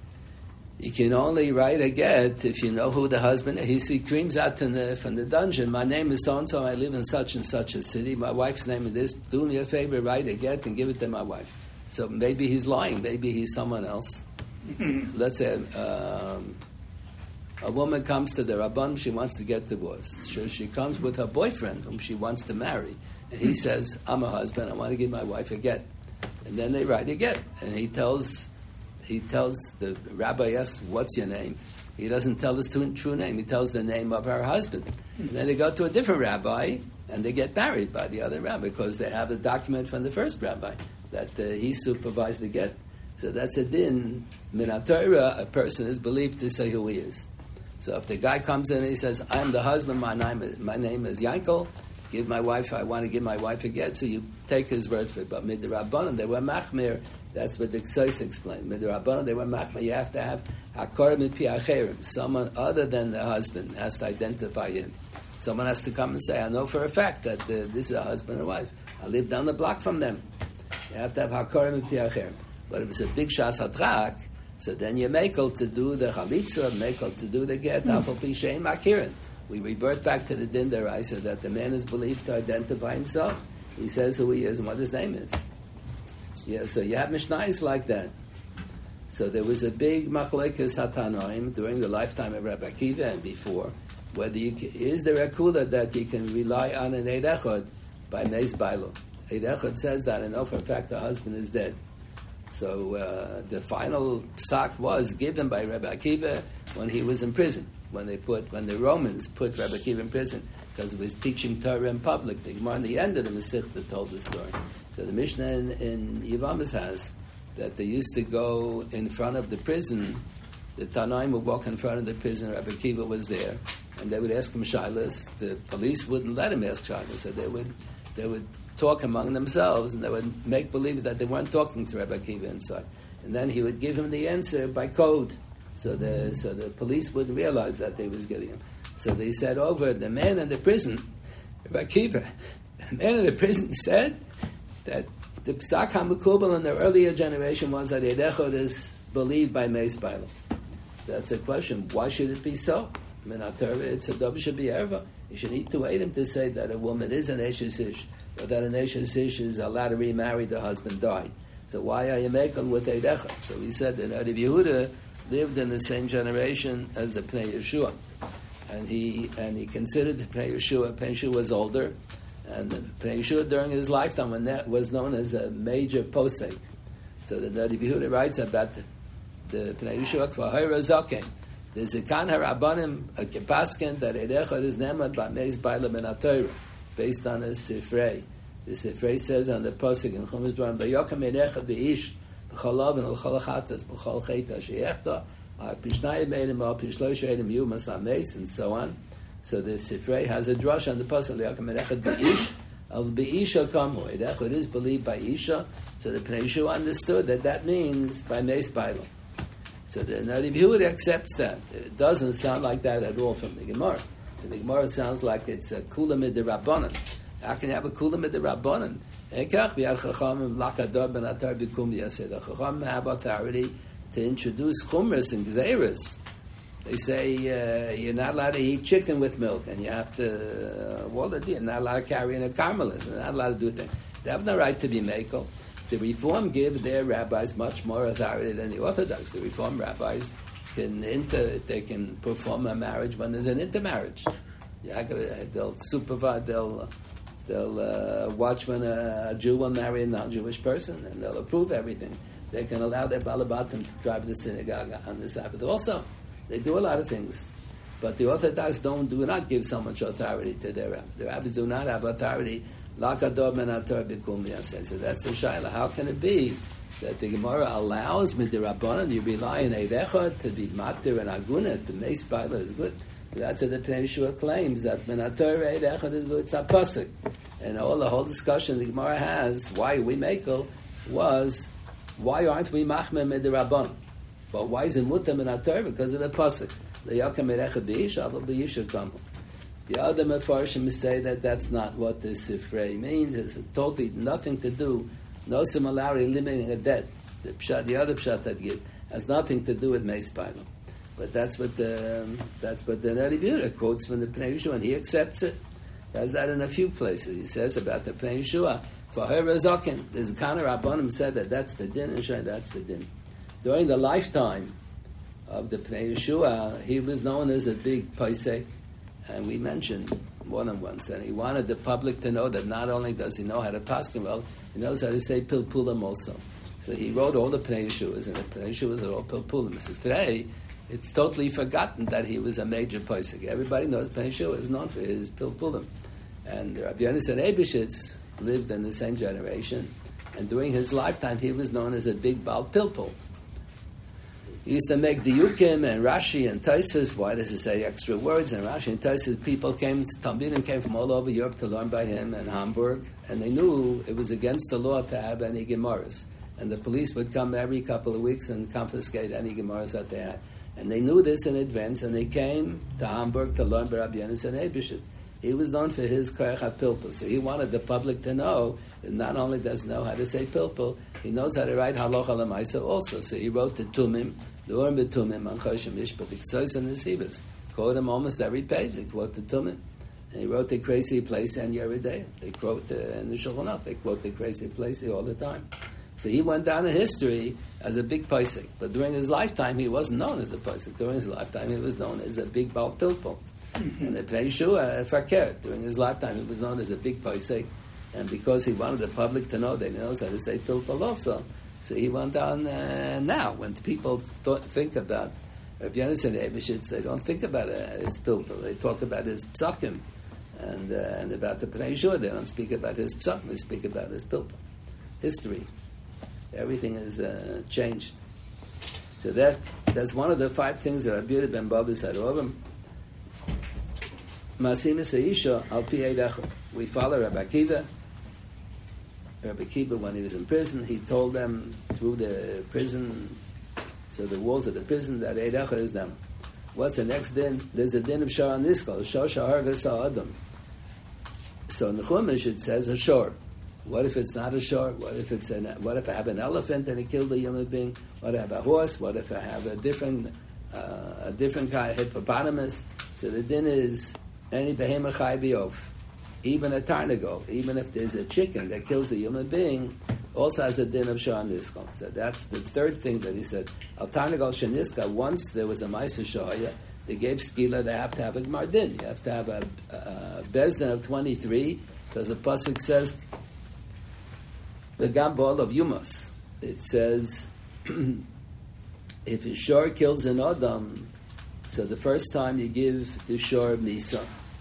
you can only write a get if you know who the husband is. He screams out to the, from the dungeon, my name is so-and-so, I live in such and such a city, my wife's name is this, do me a favor, write a get and give it to my wife. So maybe he's lying, maybe he's someone else. Let's say um, a woman comes to the Rabban, she wants to get divorced. So she comes with her boyfriend, whom she wants to marry, and he says, I'm a husband, I want to give my wife a get. And then they write a get, and he tells... He tells the rabbi, yes, what's your name? He doesn't tell his true, true name. He tells the name of her husband. And then they go to a different rabbi, and they get married by the other rabbi because they have the document from the first rabbi that uh, he supervised the get. So that's a din. Min HaTorah, a person is believed to say who he is. So if the guy comes in and he says, I'm the husband, my name is, my name is Yankel, give my wife, I want to give my wife a get, so you take his word for it. But mid the Rabbanan, they were machmir. That's what the Ksais explained. Mid the Rabbanan, they were machmir. You have to have hakor min pi acherim. Someone other than the husband has to identify him. Someone has to come and say, I know for a fact that uh, this is a husband and wife. I live down the block from them. You have to have hakor min pi acherim. But if it's a big shas hadrak, so then you're makel to do the chalitza, makel to do the get, afal pi sheim akirin. We revert back to the din deraisa that the man is believed to identify himself. He says who he is and what his name is. Yeah, so you have mishnayos like that. So there was a big machlekes hatanoim during the lifetime of Rabbi Akiva and before. Whether you can, is there a kula that you can rely on an eid echad by meis bailo? Eid echad says that, and know for a fact the husband is dead. So uh, the final psak was given by Rabbi Akiva when he was in prison. When they put, when the Romans put Rabbi Akiva in prison because he was teaching Torah in public. The Gemara in the end of the Masechta told the story. So the Mishnah in, in Yevamos has that they used to go in front of the prison. The Tanaim would walk in front of the prison. Rabbi Akiva was there, and they would ask him shilas. The police wouldn't let him ask shilas, so they would they would talk among themselves, and they would make believe that they weren't talking to Rabbi Akiva inside. And then he would give him the answer by code. So the so the police wouldn't realize that they was getting him. So they said over the man in the prison, Rabbi Akiva, the man in the prison said that the Psak HaMekubal in the earlier generation was that Eid Echad is believed by Meis Bailo. That's a question. Why should it be so? Min HaTorah, it's a double should be erva. You should need to wait him to say that a woman is an Eshes Ish, or that an Eshes Ish is allowed to remarry the husband died. So why are you making with Eid Echad? So he said that Rabbi Yehuda lived in the same generation as the Pnei Yeshua, and he and he considered the Pnei Yeshua. Pnei Yeshua was older, and the Pnei Yeshua during his lifetime when that was known as a major posek. So the Rabbi Yehuda writes about the, the Pnei Yeshua Kvahira Zaken. The Zikan Harabanim a Kepaskin that Eid Echad is nemad by Meis Baila Ben HaTorah, based on a Sifrei. The Sifrei says on the posek in Chumash Dvarim Vayokam Eid Echad Beish. Chalav and Chalachatas, B'chol Cheta Sheechta, Pishnayim Eidim, Pishlosh Eidim Yumas Ames, and so on. So the Sifrei has a drush on the pasuk Le'akam Echad Be'ish, of Be'isha Kamu. Eid Echad is believed by Isha. So the Pnei Yeshua understood that that means by Meis Bailo. So the Rabbi Yehuda accepts that. It doesn't sound like that at all from the Gemara. In the Gemara it sounds like it's a Kula Mid Rabbanan. How can you have a Kula Mid Rabbanan? The Chacham have authority to introduce chumras and gzeiras. They say uh, you're not allowed to eat chicken with milk, and you have to, uh, well, you're not allowed to carry in a carmelis, you're not allowed to do things. They have no right to be mekel. The Reform give their rabbis much more authority than the Orthodox. The Reform rabbis can inter, they can perform a marriage when there's an intermarriage. Yeah, they'll supervise, they'll They'll uh, watch when a, a Jew will marry a non-Jewish person, and they'll approve everything. They can allow their balabatim to drive the synagogue on the Sabbath. Also, they do a lot of things, but the Orthodox don't do not give so much authority to their rabbis. The rabbis do not have authority. So that's the shaila. How can it be that the Gemara allows midirabanan? You rely on Eid Echad to be matir and aguna. The meis baila is good. That's what the Pnei Yeshua claims, that Menator Eid Echad is it's a pasuk. And all the whole discussion the Gemara has, why we makel, was, why aren't we machmeh med the Rabban? But why is it mutter Menator? Because of the pasuk. The Yakam Echad B'Yish, Aval B'Yish Kamu. The other Mefarshim say that that's not what the Sifrei means. It's totally nothing to do, no similarity limiting a debt. The pshat, the other pshat that give has nothing to do with Meis Paimon. But that's what the um, that's what the Neri Buda quotes from the Pnei Yeshua, and he accepts it. Does that in a few places. He says about the Pnei Yeshua, for her Razokin, there's Kana Rabbanim said that that's the din, and sure that's the din. During the lifetime of the Pnei Yeshua, he was known as a big paisek, and we mentioned one on once, and he wanted the public to know that not only does he know how to paskin well, he knows how to say pilpulim also. So he wrote all the Pnei Yeshuas, and the Pnei Yeshuas are all pilpulim. So today, it's totally forgotten that he was a major paisek. Everybody knows Pnei Yeshua is known for his pilpulim. And Rabbi Yonasan Eibishitz lived in the same generation, and during his lifetime, he was known as a big Baal Pilpul. He used to make Diyukim and Rashi and Taisus. Why does it say extra words? And Rashi and Taisus, people came, Talmidim came from all over Europe to learn by him in Hamburg, and they knew it was against the law to have any Gemaras. And the police would come every couple of weeks and confiscate any Gemaras that they had. And they knew this in advance, and they came to Hamburg to learn by Rabbi Yonasan Eibishitz. He was known for his Koyach HaPilpul, so he wanted the public to know that not only does he know how to say Pilpul, he knows how to write Halacha L'Maisa also. So he wrote the Tumim, the Urim B'Tumim, on Chosh Mishpat, the K'tzos and the Sivas. Quote him almost every page, they quote the Tumim. And he wrote the Crazy Place and Yeridei. They quote the, in the Shulchan Aruch, they quote the Crazy Place all the time. So he went down in history as a big paisek. But during his lifetime, he wasn't known as a paisek. During his lifetime, he was known as a big Baal Pilpul. And the Pnei Yeshua, Fakir, during his lifetime, he was known as a big paisek. And because he wanted the public to know that he knows how to say Pilpul also, so he went down uh, now. When people th- think about Rabbi Yonasan Eibishitz, they don't think about uh, his Pilpul. They talk about his psakim. And, uh, and about the Pnei Yeshua, they don't speak about his psakim, they speak about his Pilpul. History. Everything is uh, changed. So that that's one of the five things that Rabbi Yehuda ben Baba said. We follow Rabbi Akiva. Rabbi Akiva, when he was in prison, he told them through the prison, so the walls of the prison, that Eid Echad is them. What's the next din? There's a din of Shar Niskal, Shor Shahar V'Sa Adam. So in the Chumash it says a shor. What if it's not a shor? What if it's an? What if I have an elephant and it killed a human being? What if I have a horse? What if I have a different, uh, a different kind of hippopotamus? So the din is any behema chai b'of, even a tarnagol, even if there's a chicken that kills a human being, also has a din of shor niskal. So that's the third thing that he said. Al tarnagol sheniska. Once there was a ma'aser shoya, they gave skila. They have to have a gemar din. You have to have a, a bezdin of twenty-three, because the pasuk says. The Gambol of Yumas. It says, if a shor kills an Adam, so the first time you give the shor Misa.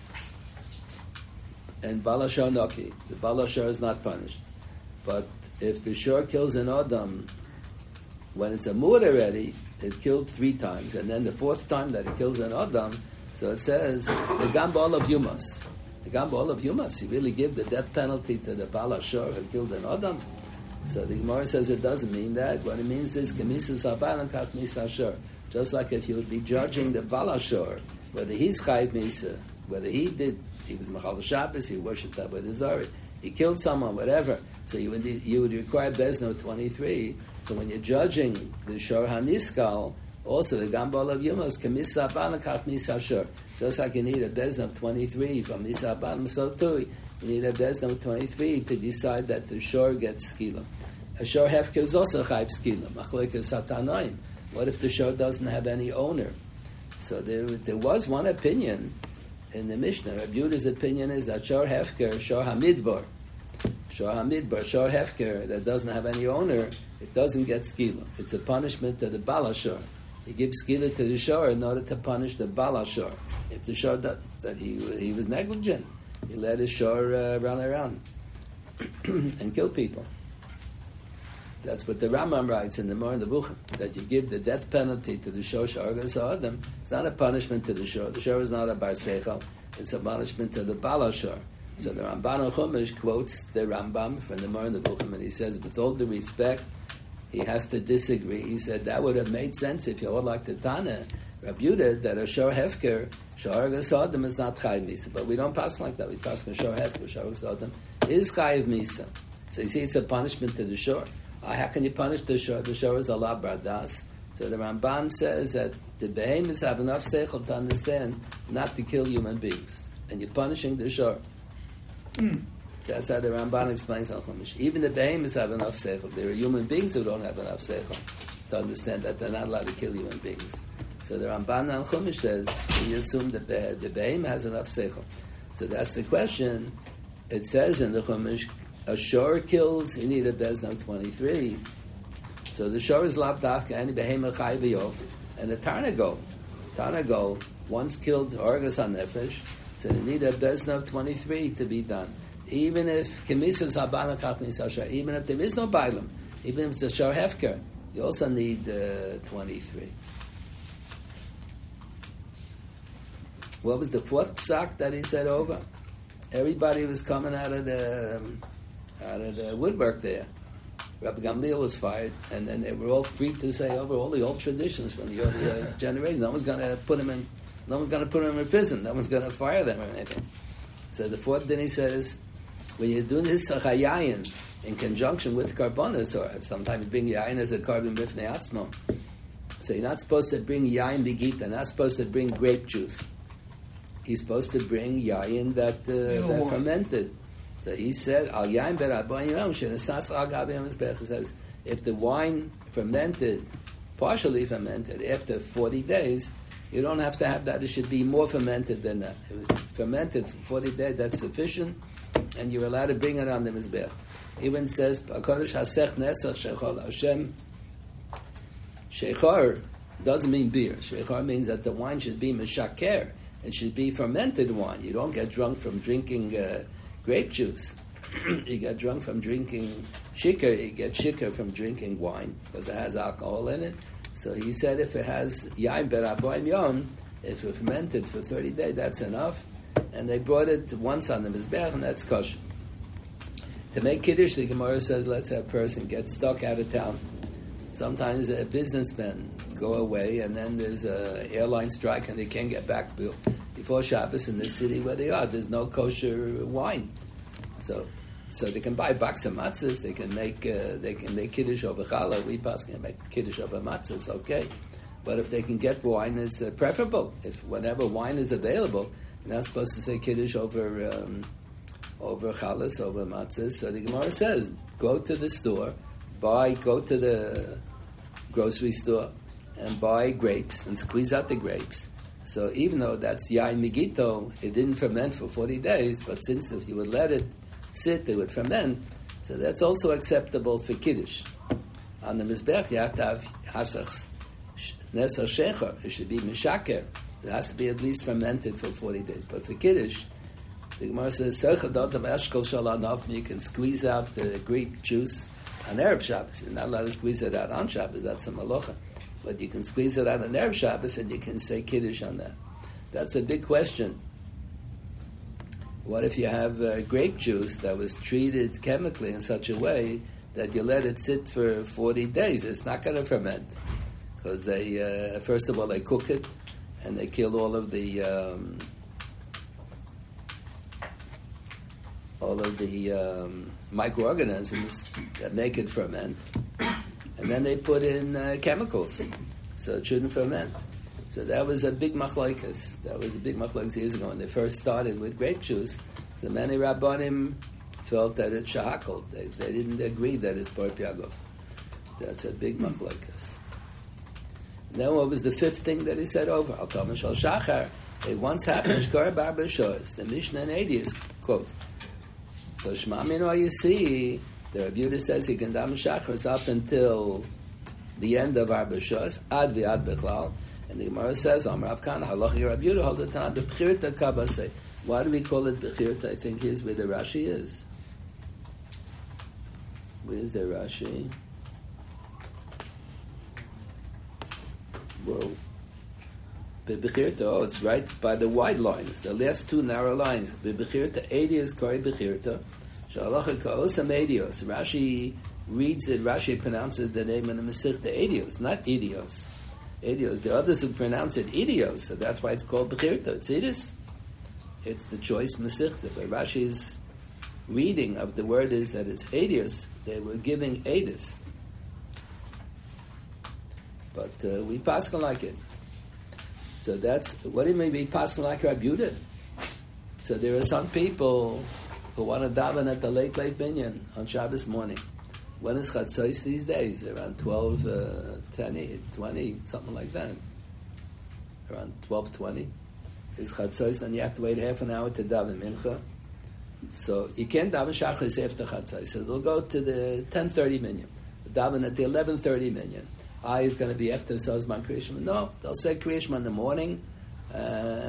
And Balashar Noki. The Balashar is not punished. But if the shor kills an Adam, when it's a mud already, it killed three times. And then the fourth time that it kills an Adam, so it says, the Gambol of Yumas. The Gambol of Yumas, you really give the death penalty to the Balashor who killed an Adam? So the Gemara says it doesn't mean that. What it means is, Kemisas Haban and Kat Misa Shor. Just like if you would be judging the Balashor, whether he's Chayv Misa, whether he did, he was Machal Shabbos, he worshipped Avodah Zarah, he killed someone, whatever. So you would, you would require Bezno twenty-three. So when you're judging the Shor HaNiskal, also the Gambol of Yumas, Kemisas Haban and Kat Misa Shor. Just like you need a Bezna of twenty-three from Nisa Abad, so too, you need a Bezna of twenty-three to decide that the shor gets skila. A shor hefker is also chayv skila. Machlokes satanoim. What if the shor doesn't have any owner? So there, there was one opinion in the Mishnah. Rabbi Yehuda's opinion is that shor hefker, shor hamidbar, shor hamidbar, shor hefker that doesn't have any owner, it doesn't get skila. It's a punishment to the balashor. He gives skila to the shor in order to punish the balashor. If the shor that, that he he was negligent, he let his shor uh, run around and kill people. That's what the Rambam writes in the Moreh Nevuchim, that you give the death penalty to the Shor She'argas Ha'adam. It's not a punishment to the Shor. The Shor is not a Bar Seichel. It's a punishment to the Bala Shor. So the Ramban Chumash quotes the Rambam from the Moreh Nevuchim, and he says, with all due respect, he has to disagree. He said that would have made sense if you all like the Tana, Rabbi Yehuda, that a Shor Hefker, Shor She'argas Ha'adam is not Chayiv Misa. But we don't pass like that. We pass on Shor Hefker, Shor She'argas Ha'adam is Chayiv Misa. So you see, it's a punishment to the Shor. Uh, how can you punish the Shor? The Shor is Allah Bardas. So the Ramban says that the behemoths have enough seichel to understand not to kill human beings. And you're punishing the Shor. Mm. That's how the Ramban explains Al Chumash. Even the behemoths have enough seichel. There are human beings who don't have enough seichel to understand that they're not allowed to kill human beings. So the Ramban Al Chumash says, we assume that the, the behemoth has enough seichel. So that's the question. It says in the Chumash, a Shor kills, you need a Bezdam twenty-three. So the Shor is Lav Dafka, and Behemoth Chai B'Yov, and the Tarnagol. Tarnagol once killed Orgas HaNefesh, so you need a Bezdam twenty-three to be done. Even if Kemisas Habana Kachnis Hasha, even if there is no Bailam, even if it's a Shor Hefker, you also need uh, twenty-three. What was the fourth psak that he said over? Everybody was coming out of the... Um, out of the woodwork there. Rabbi Gamliel was fired, and then they were all free to say over all the old traditions from the earlier generation. No one's going to put them in. No one's going to put them in prison. No one's going to fire them or anything. So the fourth, then he says, when you're doing this chayayin in conjunction with karbonos, or sometimes you bring yayin as a carbon b'fnei atzmo, so you're not supposed to bring yayin b'gita. You're not supposed to bring grape juice. You're supposed to bring yayin that uh, that fermented. So he said, "Al yain berabayim shenesas al gabim mizbech." He says, if the wine fermented, partially fermented, after forty days, you don't have to have that. It should be more fermented than that. If it's fermented for forty days, that's sufficient, and you're allowed to bring it on the mizbech. Even says, "Hakadosh hasech nesach shechol Hashem." Shechor doesn't mean beer. Shechor means that the wine should be mishaker. It should be fermented wine. You don't get drunk from drinking Uh, grape juice. You get drunk from drinking shikar. You get shikar from drinking wine because it has alcohol in it. So he said if it has yain beraboim yom, if it fermented for thirty days, that's enough. And they brought it once on the mizbech, and that's kosher. To make kiddush, the Gemara says, let's have a person get stuck out of town. Sometimes a businessmen go away, and then there's an airline strike, and they can't get back before Shabbos in the city where they are. There's no kosher wine, so so they can buy box of matzahs. They can make uh, they can make kiddush over challah. We pass can make kiddush over matzahs, okay. But if they can get wine, it's uh, preferable. If whenever wine is available, you're not supposed to say kiddush over um, over challahs, over matzahs. So the Gemara says, go to the store, buy, go to the grocery store, and buy grapes and squeeze out the grapes. So even though that's yain migito, it didn't ferment for forty days, but since if you would let it sit, it would ferment, so that's also acceptable for kiddush. On the mizbech, you have to have hasach nesach shecher. It should be mishaker. It has to be at least fermented for forty days. But for kiddush, the Gemara says, you can squeeze out the grape juice on Erev Shabbos. You're not allowed to squeeze it out on Shabbos. That's a malacha. But you can squeeze it out on Erev Shabbos and you can say kiddush on that. That's a big question. What if you have uh, grape juice that was treated chemically in such a way that you let it sit for forty days? It's not going to ferment. Because they, uh, first of all, they cook it and they kill all of the... Um, all of the um, microorganisms that make it ferment, and then they put in uh, chemicals, so it shouldn't ferment. So that was a big machlokes. That was a big machlokes years ago when they first started with grape juice. So many rabbanim felt that it's shahakol. They, they didn't agree that it's bar piagov. That's a big machlokes. Then what was the fifth thing that he said over? Al Kama Shal Shachar. It once happened. Shkar Bar B'Shois. The Mishnah in eighty quote. So Shema Mino, you see, the Rabbi Yehuda says he can dam shachris up until the end of Arba Shos, ad v'ad bechlal, and the Gemara says, Amar Rav Kana, halacha Rabbi Yehuda, hold the time, the b'chirta kabasei. Why do we call it b'chirta? I think here's where the Rashi is. Where's the Rashi? Whoa. Bebechirta, oh, it's right by the wide lines, the last two narrow lines. Bebechirta, eidios kori bechirta. Shalacha ka'osam eidios. Rashi reads it, Rashi pronounces the name of the Masechta eidios, not idios. Eidios. The others who pronounce it idios, so that's why it's called bechirta. It's idis. It's the choice Masechta. But Rashi's reading of the word is that it's eidios. They were giving edis. But uh, we paskin like it. So that's, what do you mean be paskin like Rabbi Yehuda? So there are some people who want to daven at the late, late binyan on Shabbos morning. When is Chatzos these days? Around twelve, uh, ten, twenty, something like that. Around twelve twenty is Chatzos, and you have to wait half an hour to daven mincha. So you can't daven Shachris after Chatzos. So they'll go to the ten thirty minyan. Daven at the eleven thirty minyan. I is going to be after Sozman Kriyashma. No, they'll say Kriyashma in the morning, uh,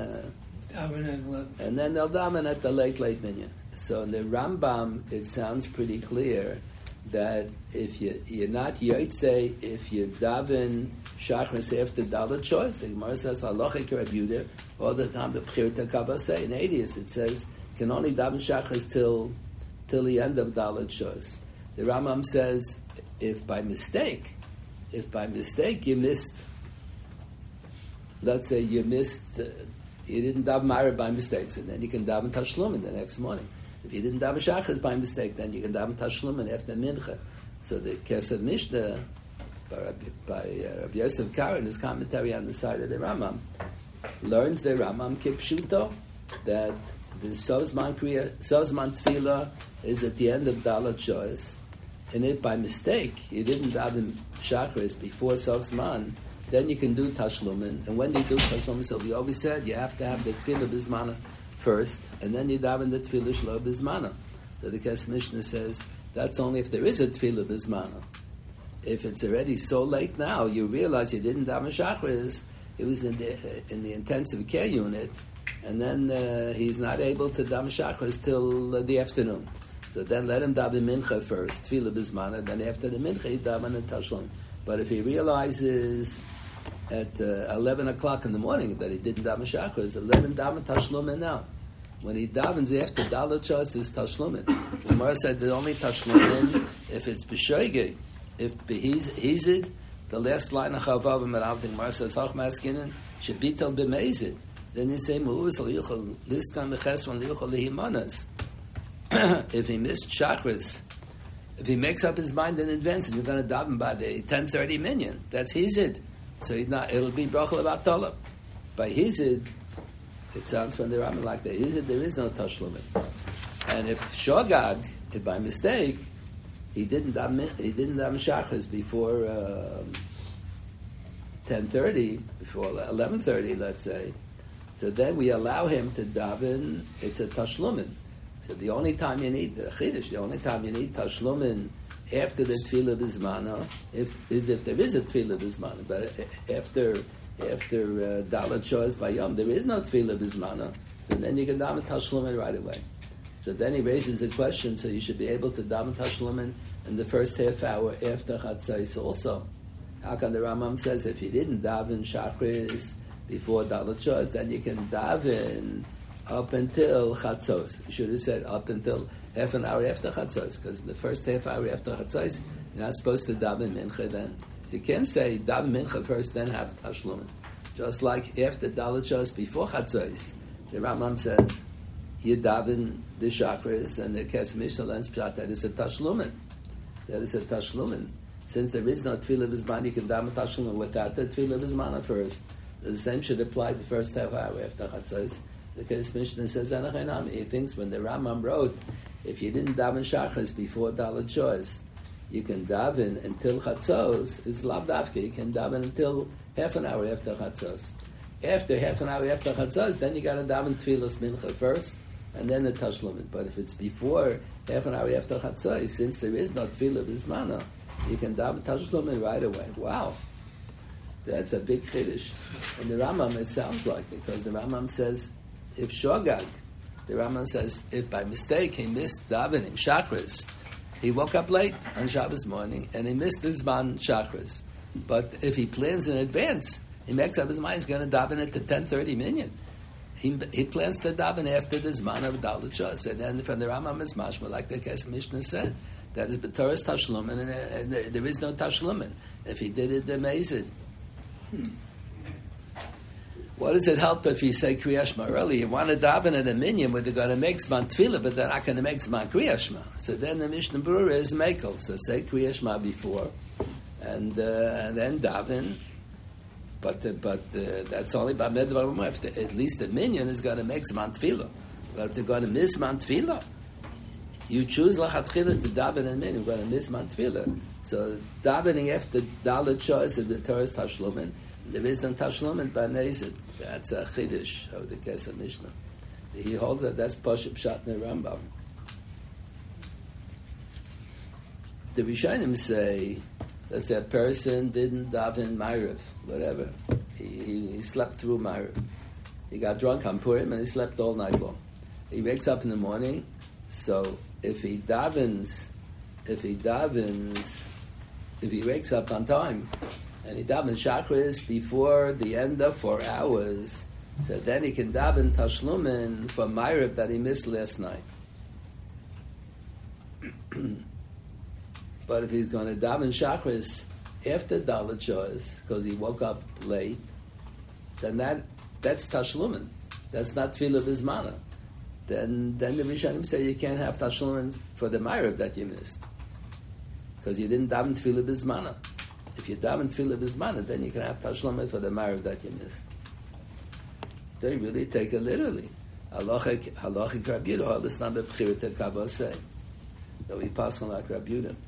and then they'll daven at the late, late minyan. So in the Rambam, it sounds pretty clear that if you, you're not Yotzei, if you daven Shachris after Dalet Shoyos, the Gemara says, Halacha Rabbi Yehuda, all the time the Bechirta Kavaseh, in eighties, it says, can only daven Shachris till, till the end of Dalet Shoyos. The Rambam says, if by mistake, if by mistake you missed, let's say you missed, uh, you didn't daven Mara by mistake, and then you can daven Tashlumin the next morning. If you didn't daven Shachris by mistake, then you can daven Tashlumin after Mincha. So the Kesef Mishnah by Rabbi, by, uh, Rabbi Yosef Karo in his commentary on the side of the Rambam learns the Rambam Kipshuto that the Sozman Kriya, Sozman Tefillah is at the end of Dalet Shoyos, and if by mistake you didn't daven Shachris before Sozman, then you can do Tashlumin. And when you do Tashlumin, so we always said you have to have the Tefillah Bismana first, and then you daven the Tefillah Shlo Bismana. So the Kes Mishnah says that's only if there is a Tefillah Bismana. If it's already so late now, you realize you didn't daven Shachris, it was in the, in the intensive care unit, and then uh, he's not able to daven Shachris till uh, the afternoon. So then let him daven Mincha first, Tefillah Bismana, then after the Mincha he daven the Tashlum. But if he realizes at uh, eleven o'clock in the morning that he didn't daven Shachris, eleven daven Tashlumin now. When he davens after Dalet Shoyos is Tashlumin. The Gemara said the only Tashlumin if it's B'shoigeg. If Behizid, the last line of Chavav and Merav, the Gemara says Hach Maskinen should be told B'meizid. Then you say Mu'uz Liuchel Liskan B'chesron Liuchel Lihimanas. If he missed Shachris, if he makes up his mind in advance and you're going to daven by the ten thirty minyan, that's Hizid. So he's not, it'll be Brachel about Tolah. By Hizid, it sounds from the Rambam like that. Hizid, there is no Tashlumin. And if Shogag, if by mistake, he didn't daven, he didn't daven Shachris before uh, ten thirty, before eleven thirty, let's say, so then we allow him to daven, it's a Tashlumin. So the only time you need, the Chiddush, the only time you need Tashlumin after the Tefillah Bismana if, is if there is a Tefillah Bismana. But after after uh, Dalet Shoyos by Yom, there is no Tefillah Bismana. So then you can daven Tashlumin right away. So then he raises the question, so you should be able to daven Tashlumin in the first half hour after Chatzos also. How come the Rambam says if you didn't daven Shachris before Dalet Shoyos, then you can daven up until Chatzos. You should have said up until half an hour after Chatzos, because the first half hour after Chatzos, you're not supposed to daven Mincha then. So you can't say daven Mincha first, then have Tashlumin. Just like after Dalet Shoyos before Chatzos, the Rambam says you daven the Shachris and the Kes Mishnah learns Pshat that is a Tashlumin. That is a Tashlumin. Since there is no Tefillah Bismana, you can daven Tashlumin without the Tefillah Bismana first. The same should apply the first half hour after Chatzos. The Kes Mishnah says, he thinks when the Rambam wrote, if you didn't daven Shachris before Dalet Shoyos, you can daven until Chatzos, it's Lav Davka, you can daven until half an hour after Chatzos. After half an hour after Chatzos, then you got to daven Tfilas Mincha first, and then the Tashlumin. But if it's before half an hour after Chatzos, since there is no Tfilah Bismana, you can daven Tashlumin right away. Wow. That's a big Chiddush. And the Rambam, it sounds like, because the Rambam says, if Shogag, the Rambam says, if by mistake he missed davening Shachris, he woke up late on Shabbos morning and he missed his man Shachris. But if he plans in advance, He makes up his mind he's going to daven it to ten thirty minyan. He, he plans to daven after the Zman of Dalit Shas. And then from the Rambam is mashma, like the Kes Mishnah said, that is B'Torah's Tashlumin, and, and there, there is no Tashlumin. If he did it, they made it. Hmm. What does it help if you say Kriya Shema early? You want to daven at a minyan where they're going to make Zman Tefillah, but they're not going to make Zman Kriya Shema. So then the Mishnah Berurah is Mekel. So say Kriya Shema before, and uh, and then daven. But uh, but uh, that's only by Medvar. At least the minyan is going to make Zman Tefillah. But if they're going to miss Zman Tefillah, you choose Lachatchila to daven and minyan. You're going to miss Zman Tefillah. So davening after Dalit Shas is the Torah's Tashlumin. There is no Tashlumin by Nezid. That's a Chiddush of the Kesef Mishnah. He holds that that's Pashup Pshat in the Rambam. The Rishonim say, let's say a person didn't daven Ma'ariv, whatever. He, he, he slept through Ma'ariv. He got drunk on Purim and he slept all night long. He wakes up in the morning, so if he davens, if he davens, if he wakes up on time, and he davens Shachris before the end of four hours, so then he can daven Tashlumin for Ma'ariv that he missed last night. But if he's going to daven Shachris after Dalit Shas, because he woke up late, then that that's Tashlumin. That's not Tefillah B'Zmana. Then then the Rishonim say you can't have Tashlumin for the Ma'ariv that you missed, because you didn't daven Tefillah B'Zmana. If you daven Tefillah B'Zmana, then you can have Tashlumin for the Ma'ariv that you missed. They really take it literally. Halachic halachic Rabbi Yehuda, this not b'chirat Kavah say. That we pass on like Rabbi Yehuda.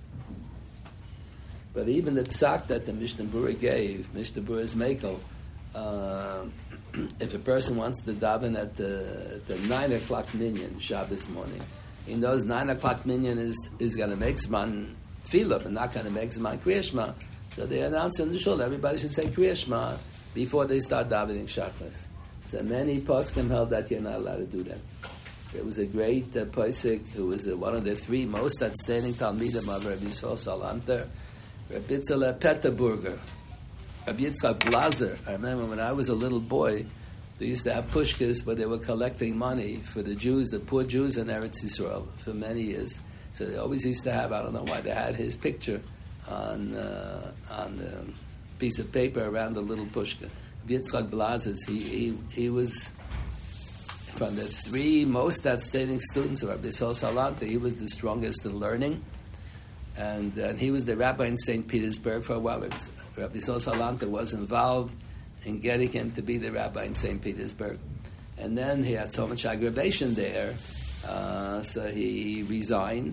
But even the psak that the Mishnah Berurah gave, Mishnah Berurah's Mekel, uh, if a person wants to daven at the, at the nine o'clock minyan Shabbos morning, he knows nine o'clock minyan is is going to make Zman Tefillah, but not going to make Zman Kriya Shema. So they announce in the shul everybody should say Kriya Shema before they start davening Shachris. So many poskim held that you're not allowed to do that. There was a great uh, posik who was uh, one of the three most outstanding Talmidim of Rabbi Yisrael Salanter, Rabbi Yitzhak Petterburger, Rabbi Yitzhak Blazer. I remember when I was a little boy, they used to have pushkas where they were collecting money for the Jews, the poor Jews in Eretz Yisrael for many years. So they always used to have, I don't know why, they had his picture on uh, on a piece of paper around the little pushka. Rabbi Yitzhak Blazer, he, he, he was from the three most outstanding students of Rabbi Yisrael Salanter. He was the strongest in learning. And, and he was the rabbi in Saint Petersburg for a while. Rabbi Yisrael Salanter was involved in getting him to be the rabbi in Saint Petersburg. And then he had so much aggravation there, uh, so he resigned.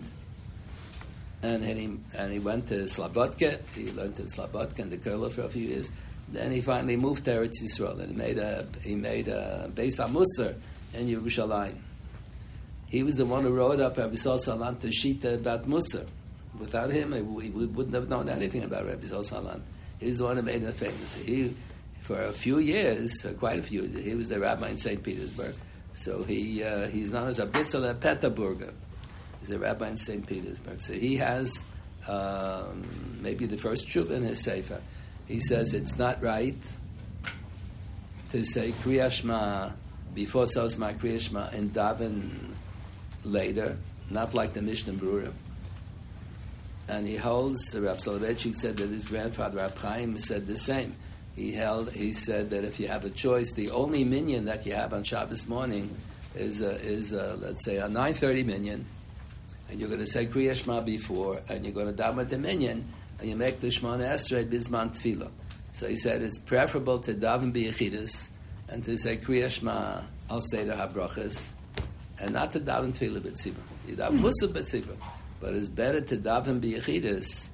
And he, and he went to Slobodka. He learned in Slobodka and the Kerla for a few years. Then he finally moved to Eretz Yisrael and he made a, he made a Beis HaMusar in Yerushalayim. He was the one who wrote up Rabbi Yisrael Salanter's Shita about Musar. Without him, we wouldn't have known anything about Rabbi Yisrael Salanter. He's the one who made him famous. He, for a few years, for quite a few years, he was the rabbi in Saint Petersburg. So he uh, he's known as a Bitzele Petterburger. He's a rabbi in Saint Petersburg. So he has um, maybe the first tshuva in his sefer. He says it's not right to say Kriya Shema before Sosma Kriya Shema and daven later, not like the Mishnah Berurah. And he holds, Rab Soloveitchik said that his grandfather Rab Chaim said the same. He held, he said that if you have a choice, the only minyan that you have on Shabbos morning is a, is a, let's say a nine thirty minyan, and you're going to say Kriya Shema before, and you're going to daven at the minyan, and you make the Shemona Esrei Bizman Tefillah. So he said it's preferable to daven b'yechidus and to say Kriya Shema al Seder HaBrachas, and not to daven Tefillah b'tzibah. You daven Musar b'tzibah. But it's better to daven b'yechidus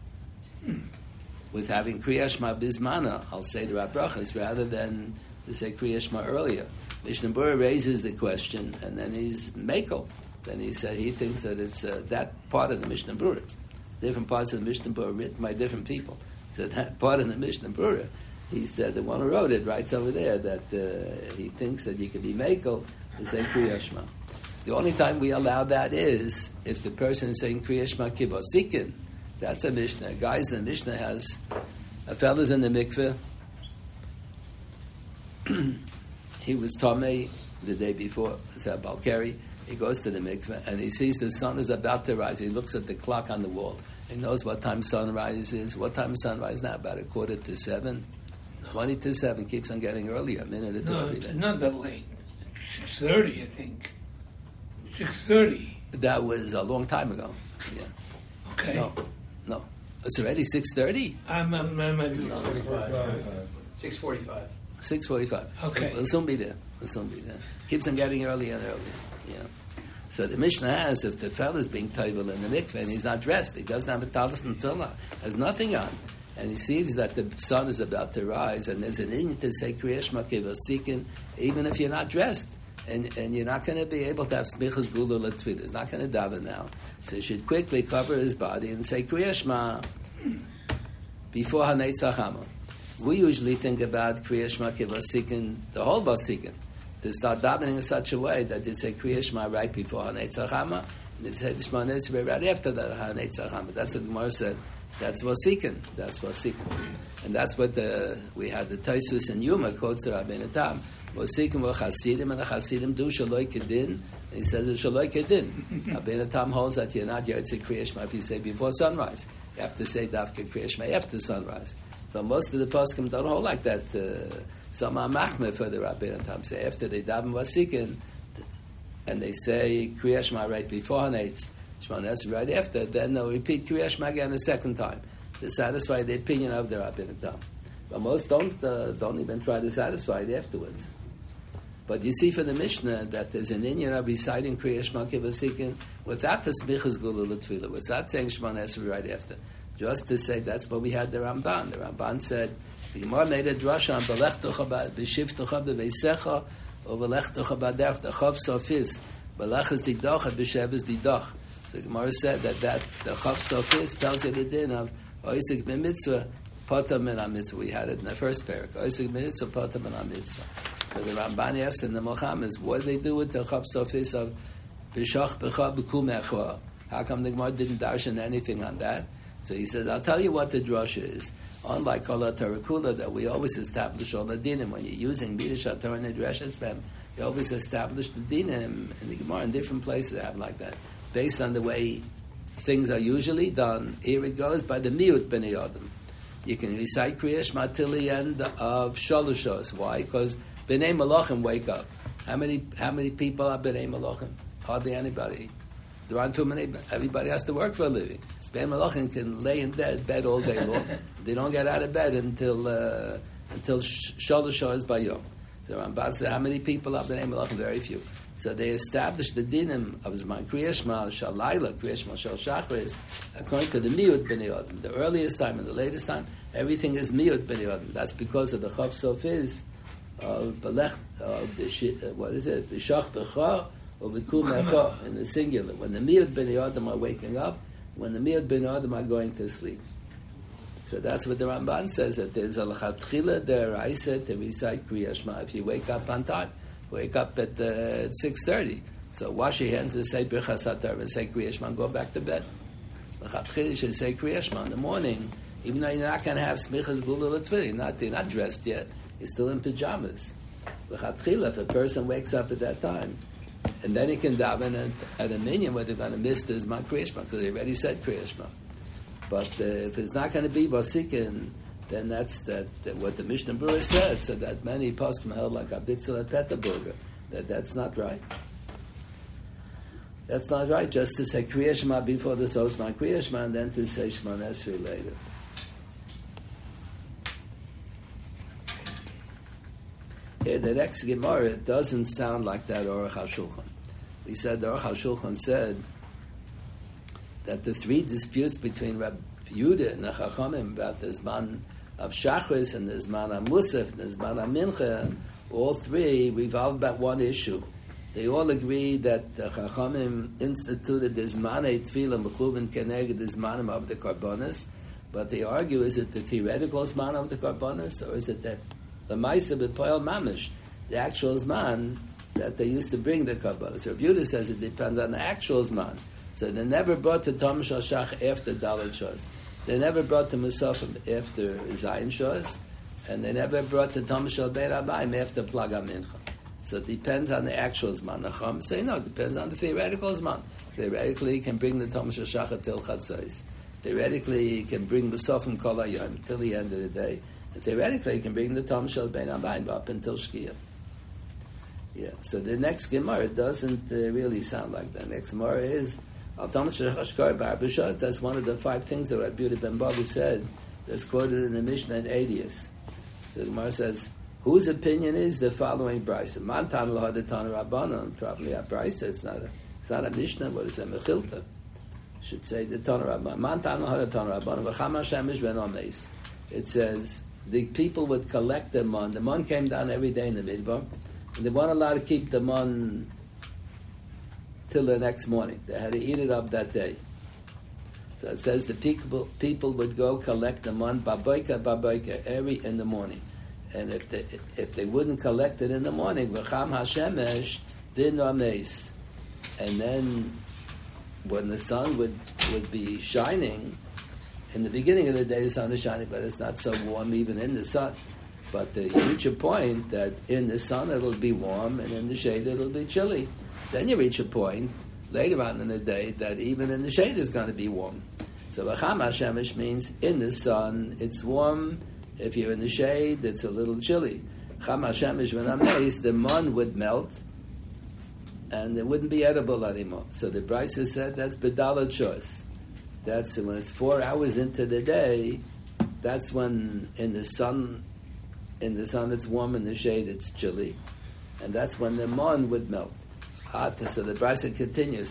with having Kriya Shema Bizmana al Seder HaBrachas rather than to say Kriya Shema earlier. Mishnah Berurah raises the question, and then he's Mekel. Then he said he thinks that it's uh, that part of the Mishnah Berurah. Different parts of the Mishnah Berurah written by different people. So that part of the Mishnah Berurah, he said the one who wrote it writes over there that uh, he thinks that you can be Mekel to say Kriya Shema. The only time we allow that is if the person is saying Kriya Shema Kibosikin. That's a Mishnah. Guys, the Mishnah has a fella's in the mikveh he was Tomei the day before, it's at Balkari. He goes to the mikveh and he sees the sun is about to rise. He looks at the clock on the wall. He knows what time sunrise is. What time is sunrise now? About a quarter to seven? twenty to seven. Keeps on getting earlier, a minute or two No, every it's day. not that late. six thirty, I think. six thirty. That was a long time ago. Yeah. Okay. No, no. It's already six thirty? I'm, I'm, I'm, I'm six forty-five. six forty-five. Okay. We'll soon be there. We'll soon be there. Keeps on getting earlier and earlier. Yeah. So the Mishnah has, if the fella's being toivel in the mikveh and he's not dressed, he doesn't have a talis until now, has nothing on, and he sees that the sun is about to rise, and there's an inyan to say Kriyash Makeva Sikin, even if you're not dressed, and, and you're not going to be able to have smichas gula l'tfilah. He's not going to daven now, so he should quickly cover his body and say Kriyash Ma before Hanetzach Hama. We usually think about Kriyash Makeva Sikin, the whole Basikin, to start davening in such a way that they say Kriya Shema right before Hanetzach Hama, and they say Shema Netzveh right after that Hanetzach Hama. That's what Gemara said. That's Vasikin. That's Vasikin. And that's what the, we had the Taisus and Yuma quotes to Rabbeinu Tam. Vasikin were Chasidim, and the Chasidim do Shaloi Kedin, and he says it's Shaloi Kedin. Rabbeinu Tam holds that you're not Yotze Kriya Shema if you say before sunrise. You have to say Dafka Kriya Shema after sunrise. But most of the poskim don't hold like that. Uh, Some are machmeh for the Rabbeinu Tam. Say after they daven Vasikin, and they say Kriya Shema right before Hanetz, Shema Nes right after, then they'll repeat Kriya Shema again a second time to satisfy the opinion of the Rabbeinu Tam. But most don't uh, don't even try to satisfy it afterwards. But you see from the Mishnah that there's an inyan of reciting Kriya Shema Vasikin without the smichas gula l'tfilah, without saying Shema Nes right after. Just to say that's what we had the Ramban. The Ramban said, the Gemara made a drasha on Belechtocha b'shivtocha b'veisecha or Belechtocha b'derech. The Chav Sofis, Belech is didach and B'shev is didach. So the Gemara said that, that the Chav Sofis tells you the din of Oisik b'mitzvah, Potam min ha-mitzvah. We had it in the first parak. Oisik b'mitzvah, Potam min ha-mitzvah. So the Ramban asked in the Melcham is, what do they do with the Chav Sofis of B'shach b'cha b'kumecha? How come the Gemara didn't darshan anything on that? So he says, I'll tell you what the drasha is. Unlike Kol HaTarakula, that we always establish all the dinim. When you're using Midrash HaTorah and Drashas Bem, you always establish the dinim in the Gemara in different places they have like that. Based on the way things are usually done, here it goes by the Miut B'nei Adam. You can recite Kriya Shema till the end of Shaloshos. Why? Because B'nei Malachim wake up. How many how many people are B'nei Malachim? Hardly anybody. There aren't too many. Everybody has to work for a living. Ben Malachim can lay in bed, bed all day long. They don't get out of bed until uh, until Shalosh Shos Bayom. So Ramban said, how many people are Bnei Malachim? Very few. So they established the dinim of Zman Kriya Shema, Shalayla, Kriya Shema, Shal Shachris, according to the Miut Bnei Adam. The earliest time and the latest time, everything is Miut Bnei Adam. That's because of the Chav Sofiz of Belech, of what is it? B'shach B'cha or B'kum Echa in the singular. When the Miut Bnei Adam are waking up, when the Miut Bnei Adam are going to sleep. So that's what the Ramban says, that there's a l'chatchila deraisa to recite Kriya Shema if you wake up on time. Wake up at uh, six thirty. So wash your hands and say Birchas HaTorah and say Kriya Shema and go back to bed. L'chatchila you should say Kriya Shema in the morning, even though you're not going to have smichas gula l'tfilah. You're not, you're not dressed yet. You're still in pajamas. L'chatchila, if a person wakes up at that time, and then he can daven at, at a minyan where they're going to miss the Zman Kriya Shema because they already said Kriya Shema. But uh, if it's not going to be Vasikin, then that's that, that what the Mishnah Berurah said. So that many poskim held like Abitzel at Peterburger. That that's not right. That's not right. Just to say Kriya Shema before the Zman Kriya Shema, and then to say Shema Nesri later. Here, the next Gemara doesn't sound like that Aruch HaShulchan. We said the Aruch HaShulchan said that the three disputes between Rabbi Yehuda and the Chachamim about the Zman of Shachris and the Zman of Musaf and the Zman of Mincha, all three revolve about one issue. They all agree that the Chachamim instituted the Zmanei Tefillah Mechuvin Keneged the Zmanim of the Karbonos, but they argue, is it the theoretical Zman of the Karbonos, or is it that the Maisa B'Poel Mamish, the actual Zman that they used to bring the Karbonos? Rabbi Yehuda says it depends on the actual Zman. So they never brought the Tom Shach after Dalet Shos. They never brought the Musafim after Zayin Shos. and they never brought the Tom Shel Bein Abayim after Plaga Mincha. So it depends on the actual Zman. Nacham say no, it depends on the theoretical Zman. Theoretically, you can bring the Tom Shel Shachar till Chatzos. Theoretically, you can bring the Sofim Kol Hayom till the end of the day. And theoretically, you can bring the Tom Shel Bein Abayim up until Shkia. Yeah. So the next Gemara doesn't uh, really sound like that. Next Gemara is Al Tom Shel Chashkar Bar B'Shot. That's one of the five things that Rabbi Yehuda ben Bava said. That's quoted in the Mishnah in Eidius. So the Gemara says, whose opinion is the following Brisa? Man Tan Lahad Tan Rabbanon. Probably a Brisa. It's not a. It's not a Mishnah. What is a Mechilta? Should say the Tan Rabbanon. Man Tan Lahad Tan Rabbanon. V'cham Hashem ish ben Omeis. It says the people would collect the mon. The mon came down every day in the midbar, and they weren't allowed to keep the mon till the next morning. They had to eat it up that day. So it says the people people would go collect the mon baboika baboika every in the morning, and if they if they wouldn't collect it in the morning, v'cham hashemesh din ameis, and then when the sun would would be shining. In the beginning of the day, the sun is shining, but it's not so warm even in the sun. But uh, you reach a point that in the sun it'll be warm, and in the shade it'll be chilly. Then you reach a point later on in the day that even in the shade is going to be warm. So v'cham hashemesh means in the sun it's warm. If you're in the shade, it's a little chilly. Cham hashemesh v'nameis, the mon would melt, and it wouldn't be edible anymore. So the Brisa said that's bedala choice. That's when it's four hours into the day. That's when in the sun, in the sun it's warm, in the shade it's chilly, and that's when the mon would melt. So the Brisa continues.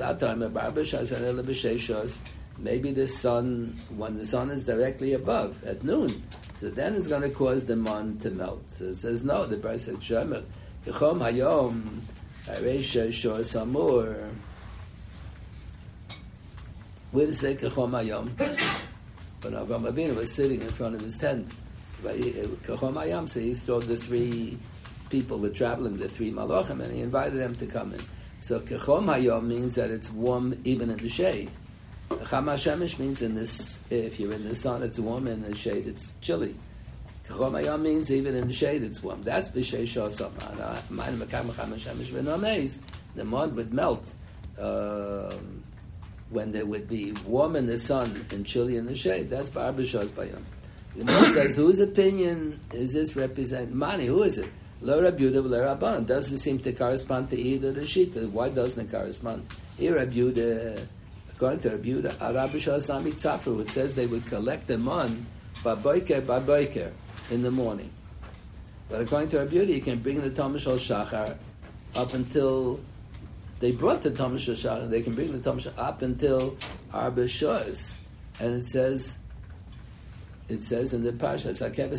Maybe the sun, when the sun is directly above at noon, so then it's going to cause the mon to melt. So it says no. The Brisa says Kechom Hayom Areisha Shor Samur. Where does it say Kechom Hayom? When Avraham Avinu was sitting in front of his tent, Kechom Hayom, so he threw the three people were traveling, the three malachim, and he invited them to come in. So Kechom Hayom means that it's warm even in the shade. Cham HaShemesh means in this, if you're in the sun it's warm, and in the shade it's chilly. Kechom Hayom means even in the shade it's warm. That's B'Shei Shosam. The mud would melt. Uh, when they would be warm in the sun and chilly in the shade. That's Bar B'Shos Bayom. The Gemara says, whose opinion is this represent? Mani, who is it? Lo Rabbi Yehuda v'lo Rabbanan. Doesn't seem to correspond to either the Shita. Why doesn't it correspond? Here Rabbi Yehuda, according to Rabbi Yehuda, Rabbi B'Shos Nami Tzafru, it says they would collect the mon baboiker baboiker in the morning. But according to Rabbi Yehuda, you can bring the Tom Shel Shachar up until they brought the Tom Shel Shachar. They can bring the Tom Shel up until Arba Shos, and it says, it says in the Parsha,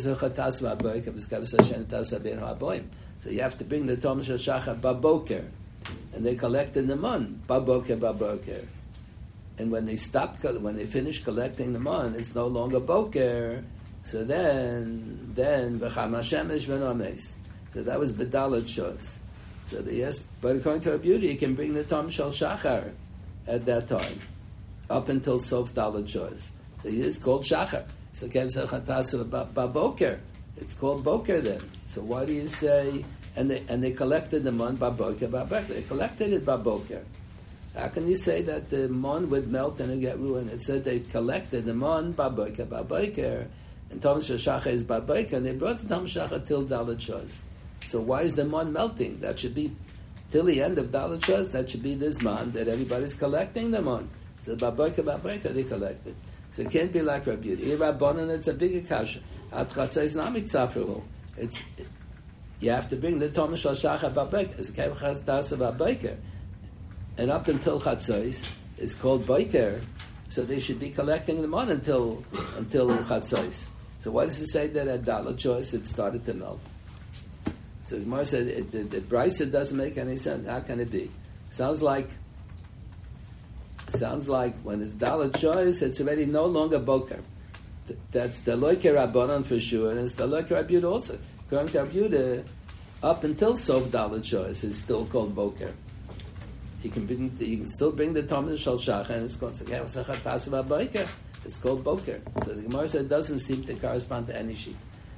so you have to bring the Tom Shel Shachar baboker, and they collected the mon baboker baboker, and when they stopped, when they finished collecting the mon, it's no longer boker. So then, then v'cham hashemesh v'nomes. So that was bedalat shos. So the yes, but according to our beauty, you can bring the Tom Shel Shachar at that time, up until Sof Dalat Shos. So it is called Shachar. So Baboker, it's called Boker then. So why do you say, and they and they collected the mon Baboker, Baboker. They collected it Baboker. How can you say that the mon would melt and it get ruined? It said they collected the mon Baboker, Baboker, and Tom Shel Shachar is Baboker, and they brought the Tom Shachar till Dalat Shos. So why is the mon melting? That should be till the end of Dalat Shos. That should be this mon that everybody's collecting the mon. So baboika baboika they collected. So it can't be like Rabbi Yehuda. Rabbanan, it's a bigger kasha. At chatzos nami tzafru. It's you have to bring the Tom Shel Shachar baboika. It's kev chazdasa baboika, and up until chatzos it's called boiker. So they should be collecting the mon until until chatzos. So why does it say that at Dalat Shos it started to melt? So the Gemara said it, the, the Brisa doesn't make any sense. How can it be? Sounds like sounds like when it's Dalat Shos, it's already no longer Boker. Th- that's the Loike Rabbanon for sure, and it's the Loike Rabbi Yehuda also. According to Rabbi Yehuda, up until Sof Dalat Shos, it's still called Boker. You can bring, you can still bring the Tom Shel Shachar, and it's called Boker. It's called Boker. So the Gemara said it doesn't seem to correspond to any sheet.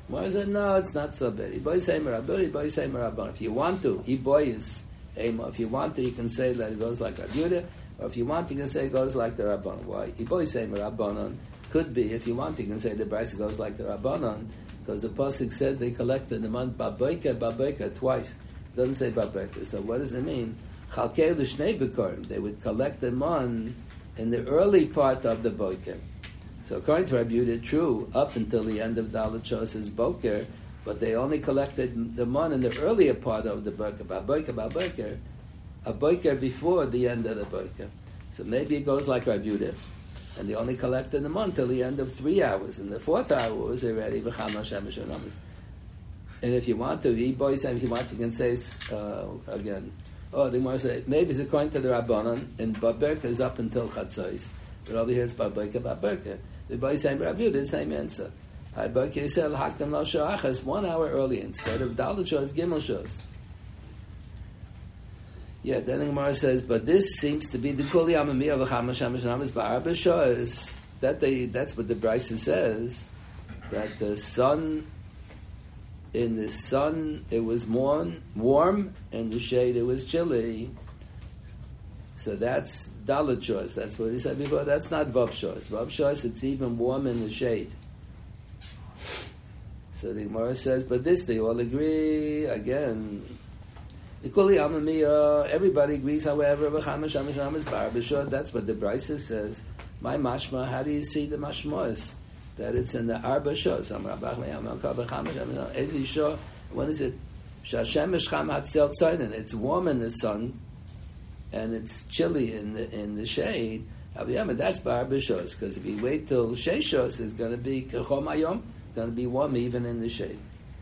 Gemara said, no, it's not so bad. If you want to, Iboy is Ema. If you want to, you can say that it goes like Rabbi Yehuda, or if you want, you can say it goes like the Rabbanon. Why? Iboy is Ema Rabbanon. Could be, if you want, you can say the Brisa goes like the Rabbanon, because the Pasuk says they collected the month Baboika, Baboika, twice. It doesn't say Baboika. So what does it mean? Chalkei l'shnei bikorim. They would collect the mon in the early part of the Boker. So according to Rabbi Yehuda, true, up until the end of Dalet Shos is Boker, but they only collected the mon in the earlier part of the Boker, Baboika, Baboika, a Boker before the end of the Boker. So maybe it goes like Rabbi Yehuda, and they only collected the mon till the end of three hours. In the fourth hour was already V'chama Shemesh Onamis. And if you want to, if you want, you can say uh, again. Oh, the Gemara says maybe it's according to the Rabbanon, and Baberka is up until Chatzos, but over here it's Baberka, Baberka. The boy saying Rabbi Yehuda, the same answer. Baberka said Hakdam Lo Sha'achas, one hour early instead of Dalet Shos, Gimel Shos. Yeah, then the Gemara says, but this seems to be the Kol Yamamiyah V'chama Shemesh Onamis Ba'arba Shos. That they, that's what the Brisa says, that the sun. In the sun, it was warm, warm, and the shade, it was chilly. So that's Dalet Shos. That's what he said before. That's not Vav Shos. Vav Shos, it's even warm in the shade. So the Gemara says, but this, they all agree, again. Everybody agrees, however, that's what the Brisa says. My mashma, how do you see the mashmas? That it's in the Arba Shos. When is it? It's warm in the sun, and it's chilly in the in the shade. That's Arba Shos, because if you wait till Sheshos, it's going to be Kechom Hayom. It's going to be warm even in the shade.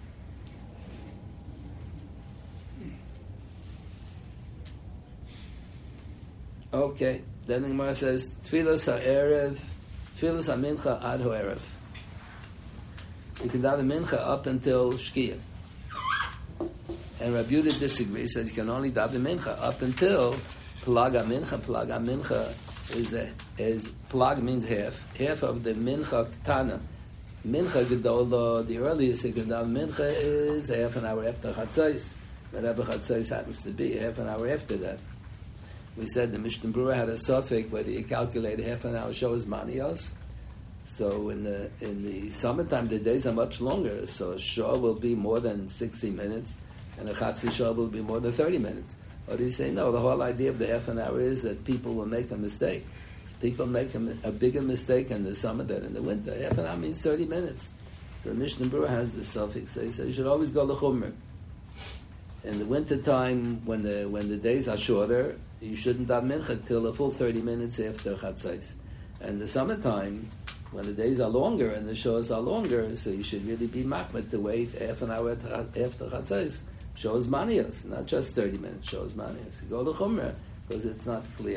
Okay, then the Gemara says Tfilos HaErev. Tfilas HaMincha ad Ho'erev. You can daven Mincha up until Shkia. And Rabbi Yehuda disagrees, says you can only daven Mincha up until Plag HaMincha. Plag HaMincha is, a, is Plag means half. Half of the Mincha Ktana. Mincha Gedola, the earliest you can daven Mincha is half an hour after Chatzos. Whatever Chatzos happens to be, half an hour after that. We said the Mishnah Berurah had a suffix whether you calculate half an hour shows manios. So in the in the summertime the days are much longer. So a shah will be more than sixty minutes, and a chatzi shah will be more than thirty minutes. Or do you say no? The whole idea of the half an hour is that people will make a mistake. So people make a, a bigger mistake in the summer than in the winter. Half an hour means thirty minutes. So the Mishnah Berurah has the suffix. So he says you should always go l'chumr. In the winter time, when the when the days are shorter, you shouldn't have mincha till a full thirty minutes after chatzos. And the summertime, when the days are longer and the shows are longer, so you should really be machmed to wait half an hour after chatzos. Shows manios, not just thirty minutes. Shows manios. You go to chumrah because it's not clear.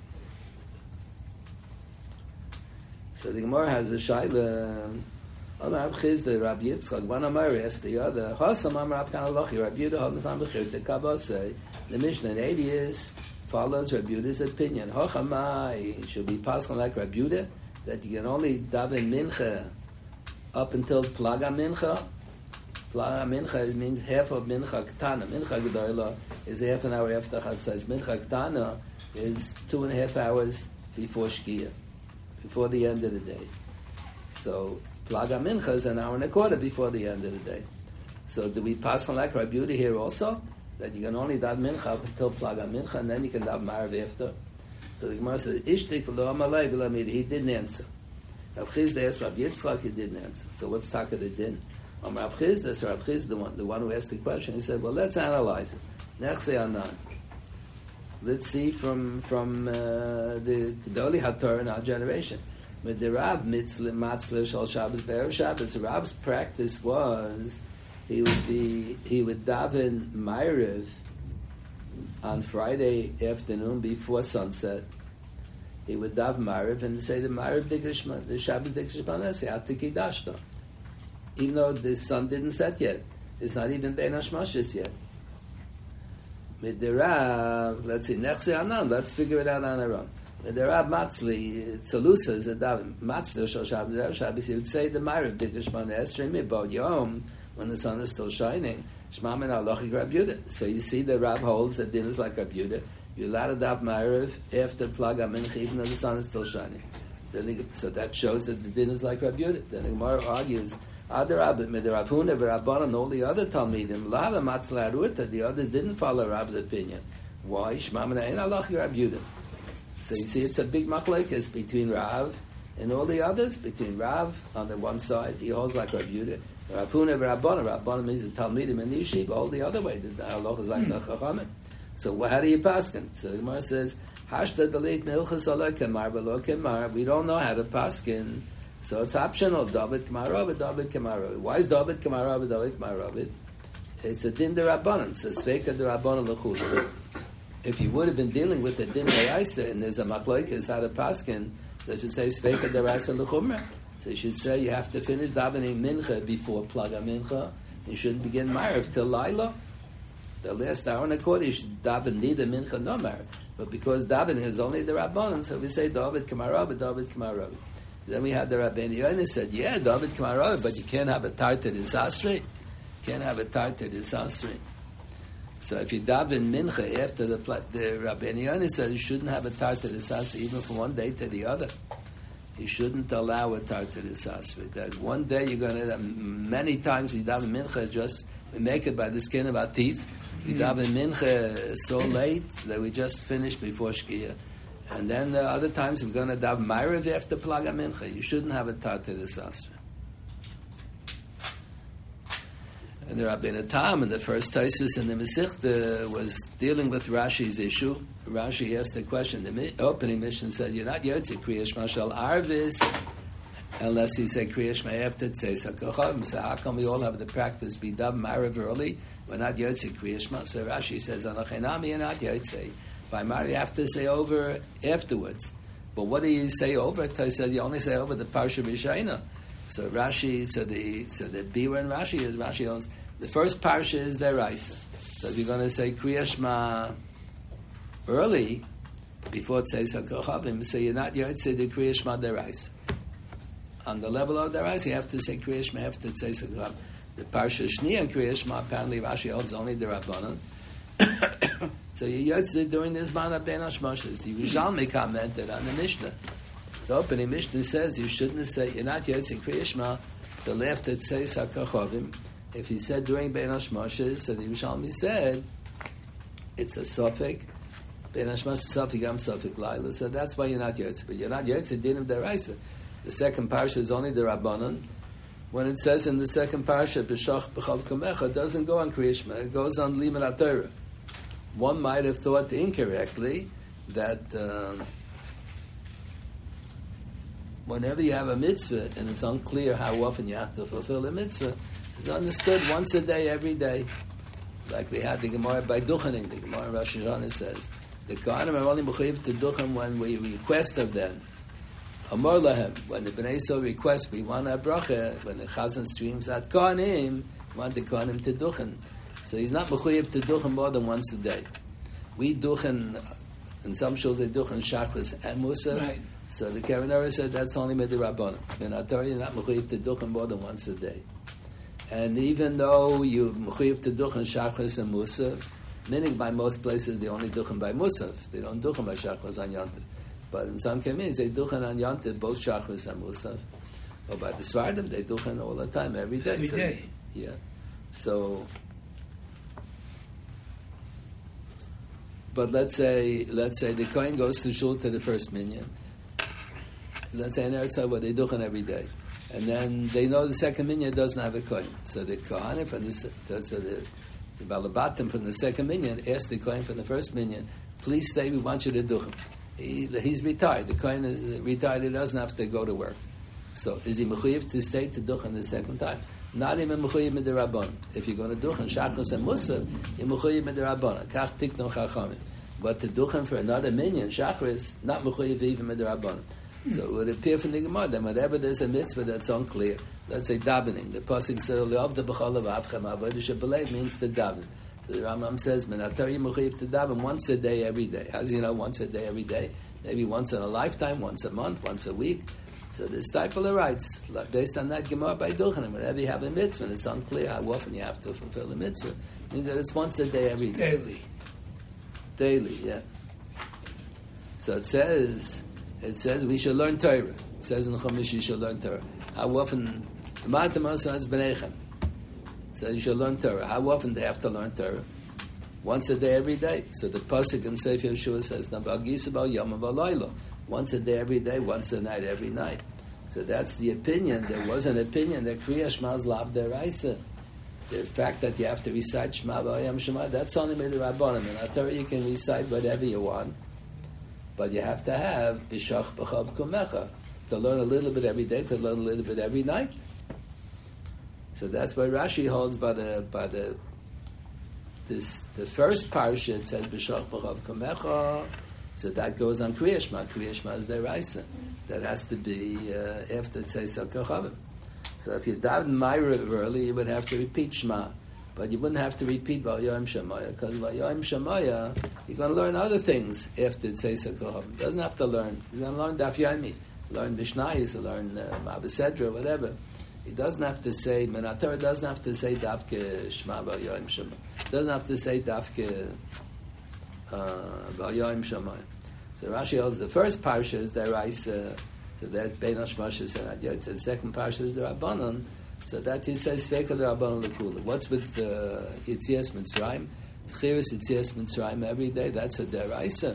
So the Gemara has a shaila. Amar Chizda, Rabbi Yitzchak, one Amar asked the other. Hasam Amar Rav Kanalochi, Rabbi Yehuda Hadnasam Bechir, the Kabbalah say, the Mishnah in eighty follows Rabbi Yehuda's opinion. Hochamai should be passed like Rabbi Yehuda, that you can only daven mincha up until Plaga Mincha. Plaga Mincha means half of Mincha Ktana. Mincha Gedola is half an hour after Chatzos. Mincha Ktana is two and a half hours before Shkia, before the end of the day. So Plaga Mincha is an hour and a quarter before the end of the day. So do we pass on like Rabbi Yehuda here also? That you can only daven Mincha up until Plaga Mincha, and then you can daven Marav after. So the Gemara says, Ishtik lo amalei v'lamid. He didn't answer. Rav Chizda asked Rabbi Yitzchak, he didn't answer. So what's taka the din? Um, Rav Chizda, so Rav Chizda, the one, the one who asked the question, he said, well, let's analyze it. Nechse anan. Let's see from from uh, the Gedoli HaTorah in our generation. With the Rab mitzle matzle shal Shabbos be'erev Shabbos, Rab's practice was he would be he would daven Ma'ariv on Friday afternoon before sunset. He would daven Ma'ariv and say the Ma'ariv Dikashma, the Shabbos Dikashma, Atiki even though the sun didn't set yet. It's not even Bein Hashmashis yet. With the Rab, let's see, Nechse Anan, let's figure it out on our own. The Rab Matzli, Tzalusa is a daven. Matzli, Shal Shabbos, Erev Shabbos, he would say the Ma'ariv, B'Tei Shmona Esrei Mibod Yom, when the sun is still shining, Shema Min Halachic Rab Yehuda. So you see the Rab holds that din is like Rab Yehuda. You're allowed to daven Ma'ariv after Plag HaMincha, even though the sun is still shining. Then he, so that shows that the din is like Rab Yehuda. Then the Gemara argues, Other Rabbit, Rav Huna, Rabban, and all the other Talmidim, Lava Matzla Ruta, the others didn't follow Rab's opinion. Why? Shmamina Ein Halachi Rab Yehuda. So you see, it's a big machlekes between Rav and all the others. Between Rav on the one side, he holds like Rab Yehuda. Rav Huna, Rabban, Rabban means the Talmidim and the Yeshiva, all the other way. The Halacha is like the Chachamim. So how do you paskin? So the Gemara says, Hashta Dalit Milchas Ala Kemar V'lo Kemar. We don't know how to paskin. So it's optional. David K'marav, David K'marav. Why is David K'marav, David K'marav? It's a din derabbanan. It's a sveika derabbanan l'chul. If you would have been dealing with a din deraisa and there's a machlokes how to paskin, they should say sveika deraisa l'chumra. So you should say you have to finish davening mincha before plaga mincha. You shouldn't begin ma'ariv till laila. The last hour and a quarter you should daven neither mincha nor ma'ariv. But because davening is only the rabbanan, so we say David K'marav, David K'marav. Then we had the Rabbeinu Yonah said, yeah, David K'marav, but you can't have a tartar disasri. Can't have a tartar disasri. So if you daven mincha after the the Rabbeinu Yonah said you shouldn't have a tartar disasri even from one day to the other. You shouldn't allow a tartar disasri. That one day you're going to, many times you daven mincha just make it by the skin of our teeth. We daven mincha so late that we just finished before Shkia. And then the other times we're going to daven ma'ariv after plaga mincha. You shouldn't have a tartar disasri. And the Rabbeinu Tam in the first Taisus in the Mesichta was dealing with Rashi's issue. Rashi asked the question. The opening mission said, "You're not yotze Kriya Shema Shal Arvis unless he said Kriya Shema after Tzeis HaKochavim." So how come we all have the practice be daven ma'ariv early? We're not yotze Kriya Shema. So Rashi says, "Anachenami, you're not yotze." By Mari, you have to say over afterwards. But what do you say over? He said you only say over the Parsha B'Shaina. So Rashi, so the so the Biur and Rashi is Rashi owns the first Parsha is Deraisa. So if you're going to say Kriya Shema early before Tzeis HaKochavim, so you're not yet say the Kriya Shema Deraisa. On the level of Deraisa, you have to say Kriya Shema after Tzeis HaKochavim. The Parsha Shni and Kriya Shema apparently Rashi holds only the Rabbanan. So you yotze during this Zman Ben Hashmoshes. The Yerushalmi commented on the Mishnah. The opening Mishnah says you shouldn't say you're not yotze Kriya Shema till after Tzeis HaKochavim. If he said during Ben Hashmoshes, so the Yerushalmi said it's a suffix. Ben Hashmoshes suffix am suffix laila. So that's why you're not yotze. But you're not yotze din of deraisa. The second parsha is only the Rabbanan. When it says in the second parsha B'shach B'chav Kamecha, it doesn't go on Kriya Shema. It goes on Limud HaTorah. One might have thought incorrectly that uh, whenever you have a mitzvah and it's unclear how often you have to fulfill a mitzvah, it's understood once a day, every day. Like we had the Gemara by Duchening, the Gemara Rosh Hashanah says, the Kohanim are only mechuyev to Duchen when we request of them. Amor lahem, when the Bnei Yisrael request, we want a bracha, when the Chazan streams at Kohanim, we want the Kohanim to Duchen. So he's not mechuyev to duchen more than once a day. We duchen, in some shows they duchen shachris and musa. Right. So the Kavanara said that's only mid the Rabbanim. In Torah you're not mechuyev to duchen more than once a day. And even though you mechuyev to duchen shachris and musa, meaning by most places they only duchen by musaf. They don't duchen by shachris on yantiv. But in some cases they duchen on yantiv both shachris and musaf. Or by the Svardim they duchen all the time, every day. Every so, day. Yeah. So. But let's say, let's say the Kohen goes to shul to the first minyan. Let's say in Eretz Yisrael, they duchen every day, and then they know the second minyan doesn't have a Kohen. So the Kohanim from the so the, the Balabatim from the second minyan asked the Kohen from the first minyan, "Please stay. We want you to duchen." He, he's retired. The Kohen is retired. He doesn't have to go to work. So is he mechuyev to stay to duchen the second time? Not even mechuyev mit the Rabbanan. If you're going to duchen shachos and musaf, you're mechuyev mit the Rabbanan. Kach tiknu chachamim. But to duchen for another minyan, shachris, not mechuyev even mit the Rabbanan. So it would appear from the Gemara that whenever there's a mitzvah that's unclear, let's say davening, the pasuk says le'avda b'chol avavchem avodah shebelev means to daven. So the Rambam says, "Menatar mechuyev to daven once a day, every day." How do you know once a day, every day? maybe once in a lifetime, once a month, once a week. So this type of rights, based on that Gemara by Duchanim, whenever you have a mitzvah, and it's unclear how often you have to fulfill the mitzvah, it means that it's once a day every day. Daily. Daily, yeah. So it says, it says we should learn Torah. It says in the Chumash you should learn Torah. How often? So you should learn Torah. How often do they have to learn Torah? Once a day, every day. So the pasuk in Sefer Yeshua says, once a day, every day, once a night, every night. So that's the opinion. There was an opinion that Kriya Shema is lav deraisa. The fact that you have to recite Shema V'ayam Shema, that's only made the Rabbanim. In Torah you can recite whatever you want, but you have to have B'shach B'chav Kumecha, to learn a little bit every day, to learn a little bit every night. So that's why Rashi holds by the by the this the first parsha. It says B'shach B'chav Kumecha, so that goes on Kriya Shema. Kriya Shema is deraisa. That has to be uh, after Tzeis HaKochavim. So if you daven Ma'ariv early, you would have to repeat Shema, but you wouldn't have to repeat V'ayom Shemaya, because V'ayom Shemaya, you're going to learn other things after Tzeis HaKochavim. Doesn't have to learn. He's going to learn Daf Yomi, learn Mishnayos, learn uh, Ma'abesedra, whatever. He doesn't have to say, Torah doesn't have to say Dafke Shema V'ayom Shemaya. Doesn't have to say Dafke V'ayom Shemaya. So Rashi holds the first parsha is deraisa, so that Bein Hashmashas and Adyot. The second parsha is the Rabbanon, so that he says Sveka the Rabbanon Lekula. What's with the Yitzias Mitzrayim? Tchiris Yitzias Mitzrayim every day. That's a deraisa.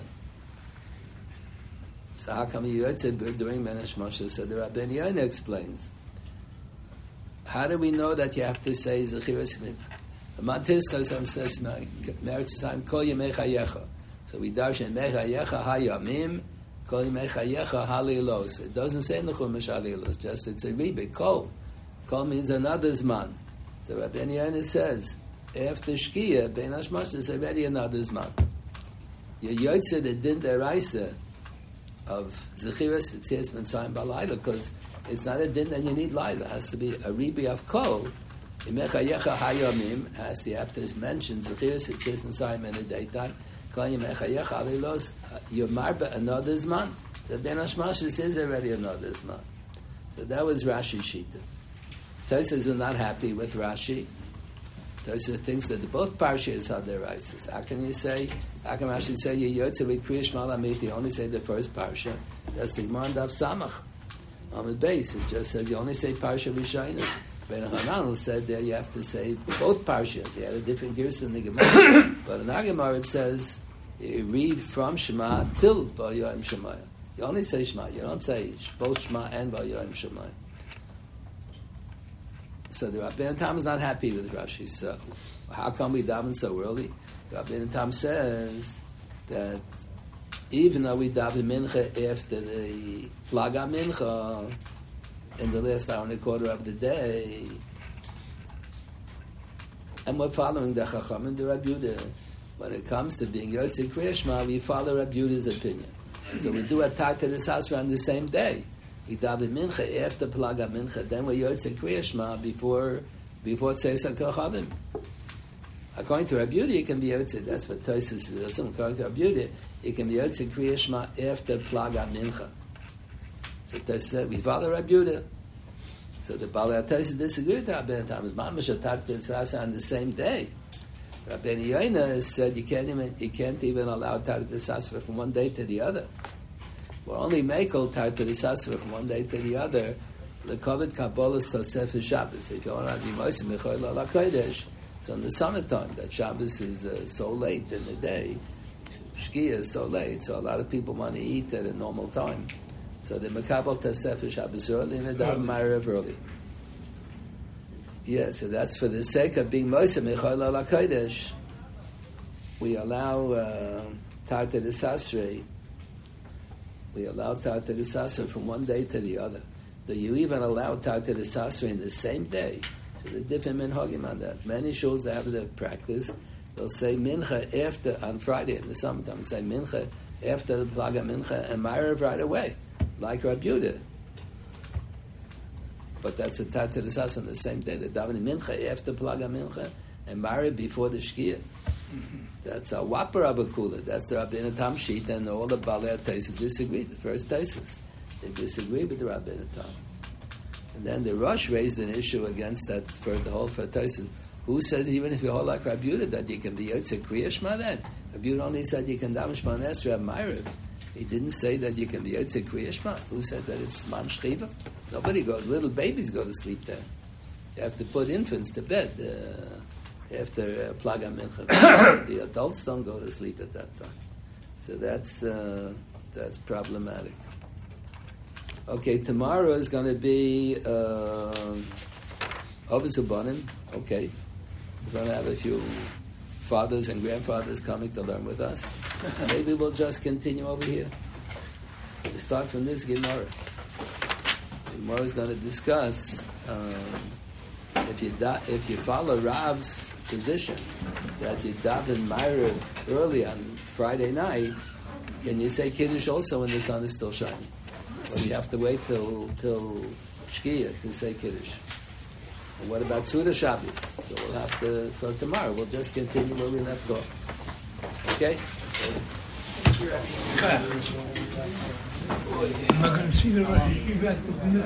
So how come you say during Bein Hashmashas? So the Rabbeinu Yonah explains. How do we know that you have to say Zechiris Mitzrayim? Mantiskasam says Meretz Time Kol Yemei Chayecha. So we darshan mechayecha hayamim, kol mechayecha halilos. It doesn't say in the Chumash halilos, just it's a rebbe. Kol, kol means another zman. So Rabbi Yonah says after shkia, bein hashmash is already another zman. You yotze the din deraisa of zechiras tziyas mitzrayim balayla, because it's not a din that you need laila. It has to be a rebbe of kol. Mechayecha hayamim has to have to mention zechiras tziyas mitzrayim in the daytime. Yomarba another zman. So Ben Hashmashas is already another zman. So that was Rashi's shita. Tosfos are not happy with Rashi. Tosfos thinks that the both parshas are their rises. How can you say? How can Rashi say you yotze with Kriya Shema Lamit? You only say the first parsha. That's the Gemara Daf Samach. On the base, it just says you only say parsha Rishayna. Ben Hanan said there you have to say both parshas. He had a different gears in the Gemara. But in our Gemara it says you read from Shema till V'ayom Shemaya. You only say Shema. You don't say both Shema and V'ayom Shemaya. So the Rabbeinu Tam is not happy with Rashi. So how come we daven so early? Rabbeinu Tam says that even though we daven Mincha after the Plaga Mincha, in the last hour and a quarter of the day, and we're following the Chacham and the Rabbi Yehuda. When it comes to being Yotze Kriya Shema, we follow Rabbi Yehuda's opinion. So we do a Tata the Sasra on the same day. We daven Mincha after Plaga Mincha, then we're Yotze Kriya Shema before before Tzeis HaKochavim. According to Rabbi Yehuda, you can be Yotze. That's what Tosfos is. According to Rabbi Yehuda, you can be Yotze Kriya Shema after Plaga Mincha. So Tosfos said, we follow Rabbi Yehuda. So the Balei HaTosfos disagree with Rabbeinu Tam. It's mamash atat tzasa on the same day. Rabbeinu Yonah said you can't even you can't even allow tat tzasa from one day to the other. We'll only make all tat tzasa from one day to the other. The kovet kabbalas tosef is Shabbos. If you want to be moisim mechoil ala kodesh, so in the summertime that Shabbos is uh, so late in the day, Shkia is so late, so a lot of people want to eat at a normal time. So the Makabal Tesef Shabbos early and the Daven Ma'ariv early. Yeah, so that's for the sake of being Moshe Mechoil Ala Kodesh. We allow uh, Tarta de Sasre. We allow Tarta de Sasre from one day to the other. Do you even allow Tarta de Sasre in the same day? So the different minhagim on that. Many shuls that have the practice, they'll say Mincha after on Friday in the summertime. They say Mincha after the Plaga Mincha and Ma'ariv right away, like Rabbi Yehuda. But that's a Tarta de Sasre on the same day. The davening Mincha after Plaga Mincha and Ma'ariv before the Shkia. That's a Whopper Abakula. That's the Rabbeinu Tam sheet, and all the Balei Taisus disagree. The first Taisus, they disagree with the Rabbeinu Tam. And then the Rosh raised an issue against that for the whole for Taisus. Who says even if you hold like Rabbi Yehuda that you can be Yotze Kriya Shema then? Rabbi Yehuda only said you can daven Shema Esrei Ma'ariv. He didn't say that you can be Yotze Kriya Shema. Who said that it's Man Shchiva? Nobody goes. Little babies go to sleep there. You have to put infants to bed uh, after uh, Plaga Mincha. The adults don't go to sleep at that time. So that's uh, that's problematic. Okay, tomorrow is going to be Ovis Ubanim. Okay. We're going to have a few fathers and grandfathers coming to learn with us. Maybe we'll just continue over here. We start from this Gemara. Gemara is going to discuss um, if you da- if you follow Rav's position that you daven Ma'ariv early on Friday night, can you say Kiddush also when the sun is still shining? Or you have to wait till till Shkia to say Kiddush? And what about Suda Shabbos? So we'll have to. So tomorrow we'll just continue where we left off. Okay. I'm not going to see the Rosh Yeshiva.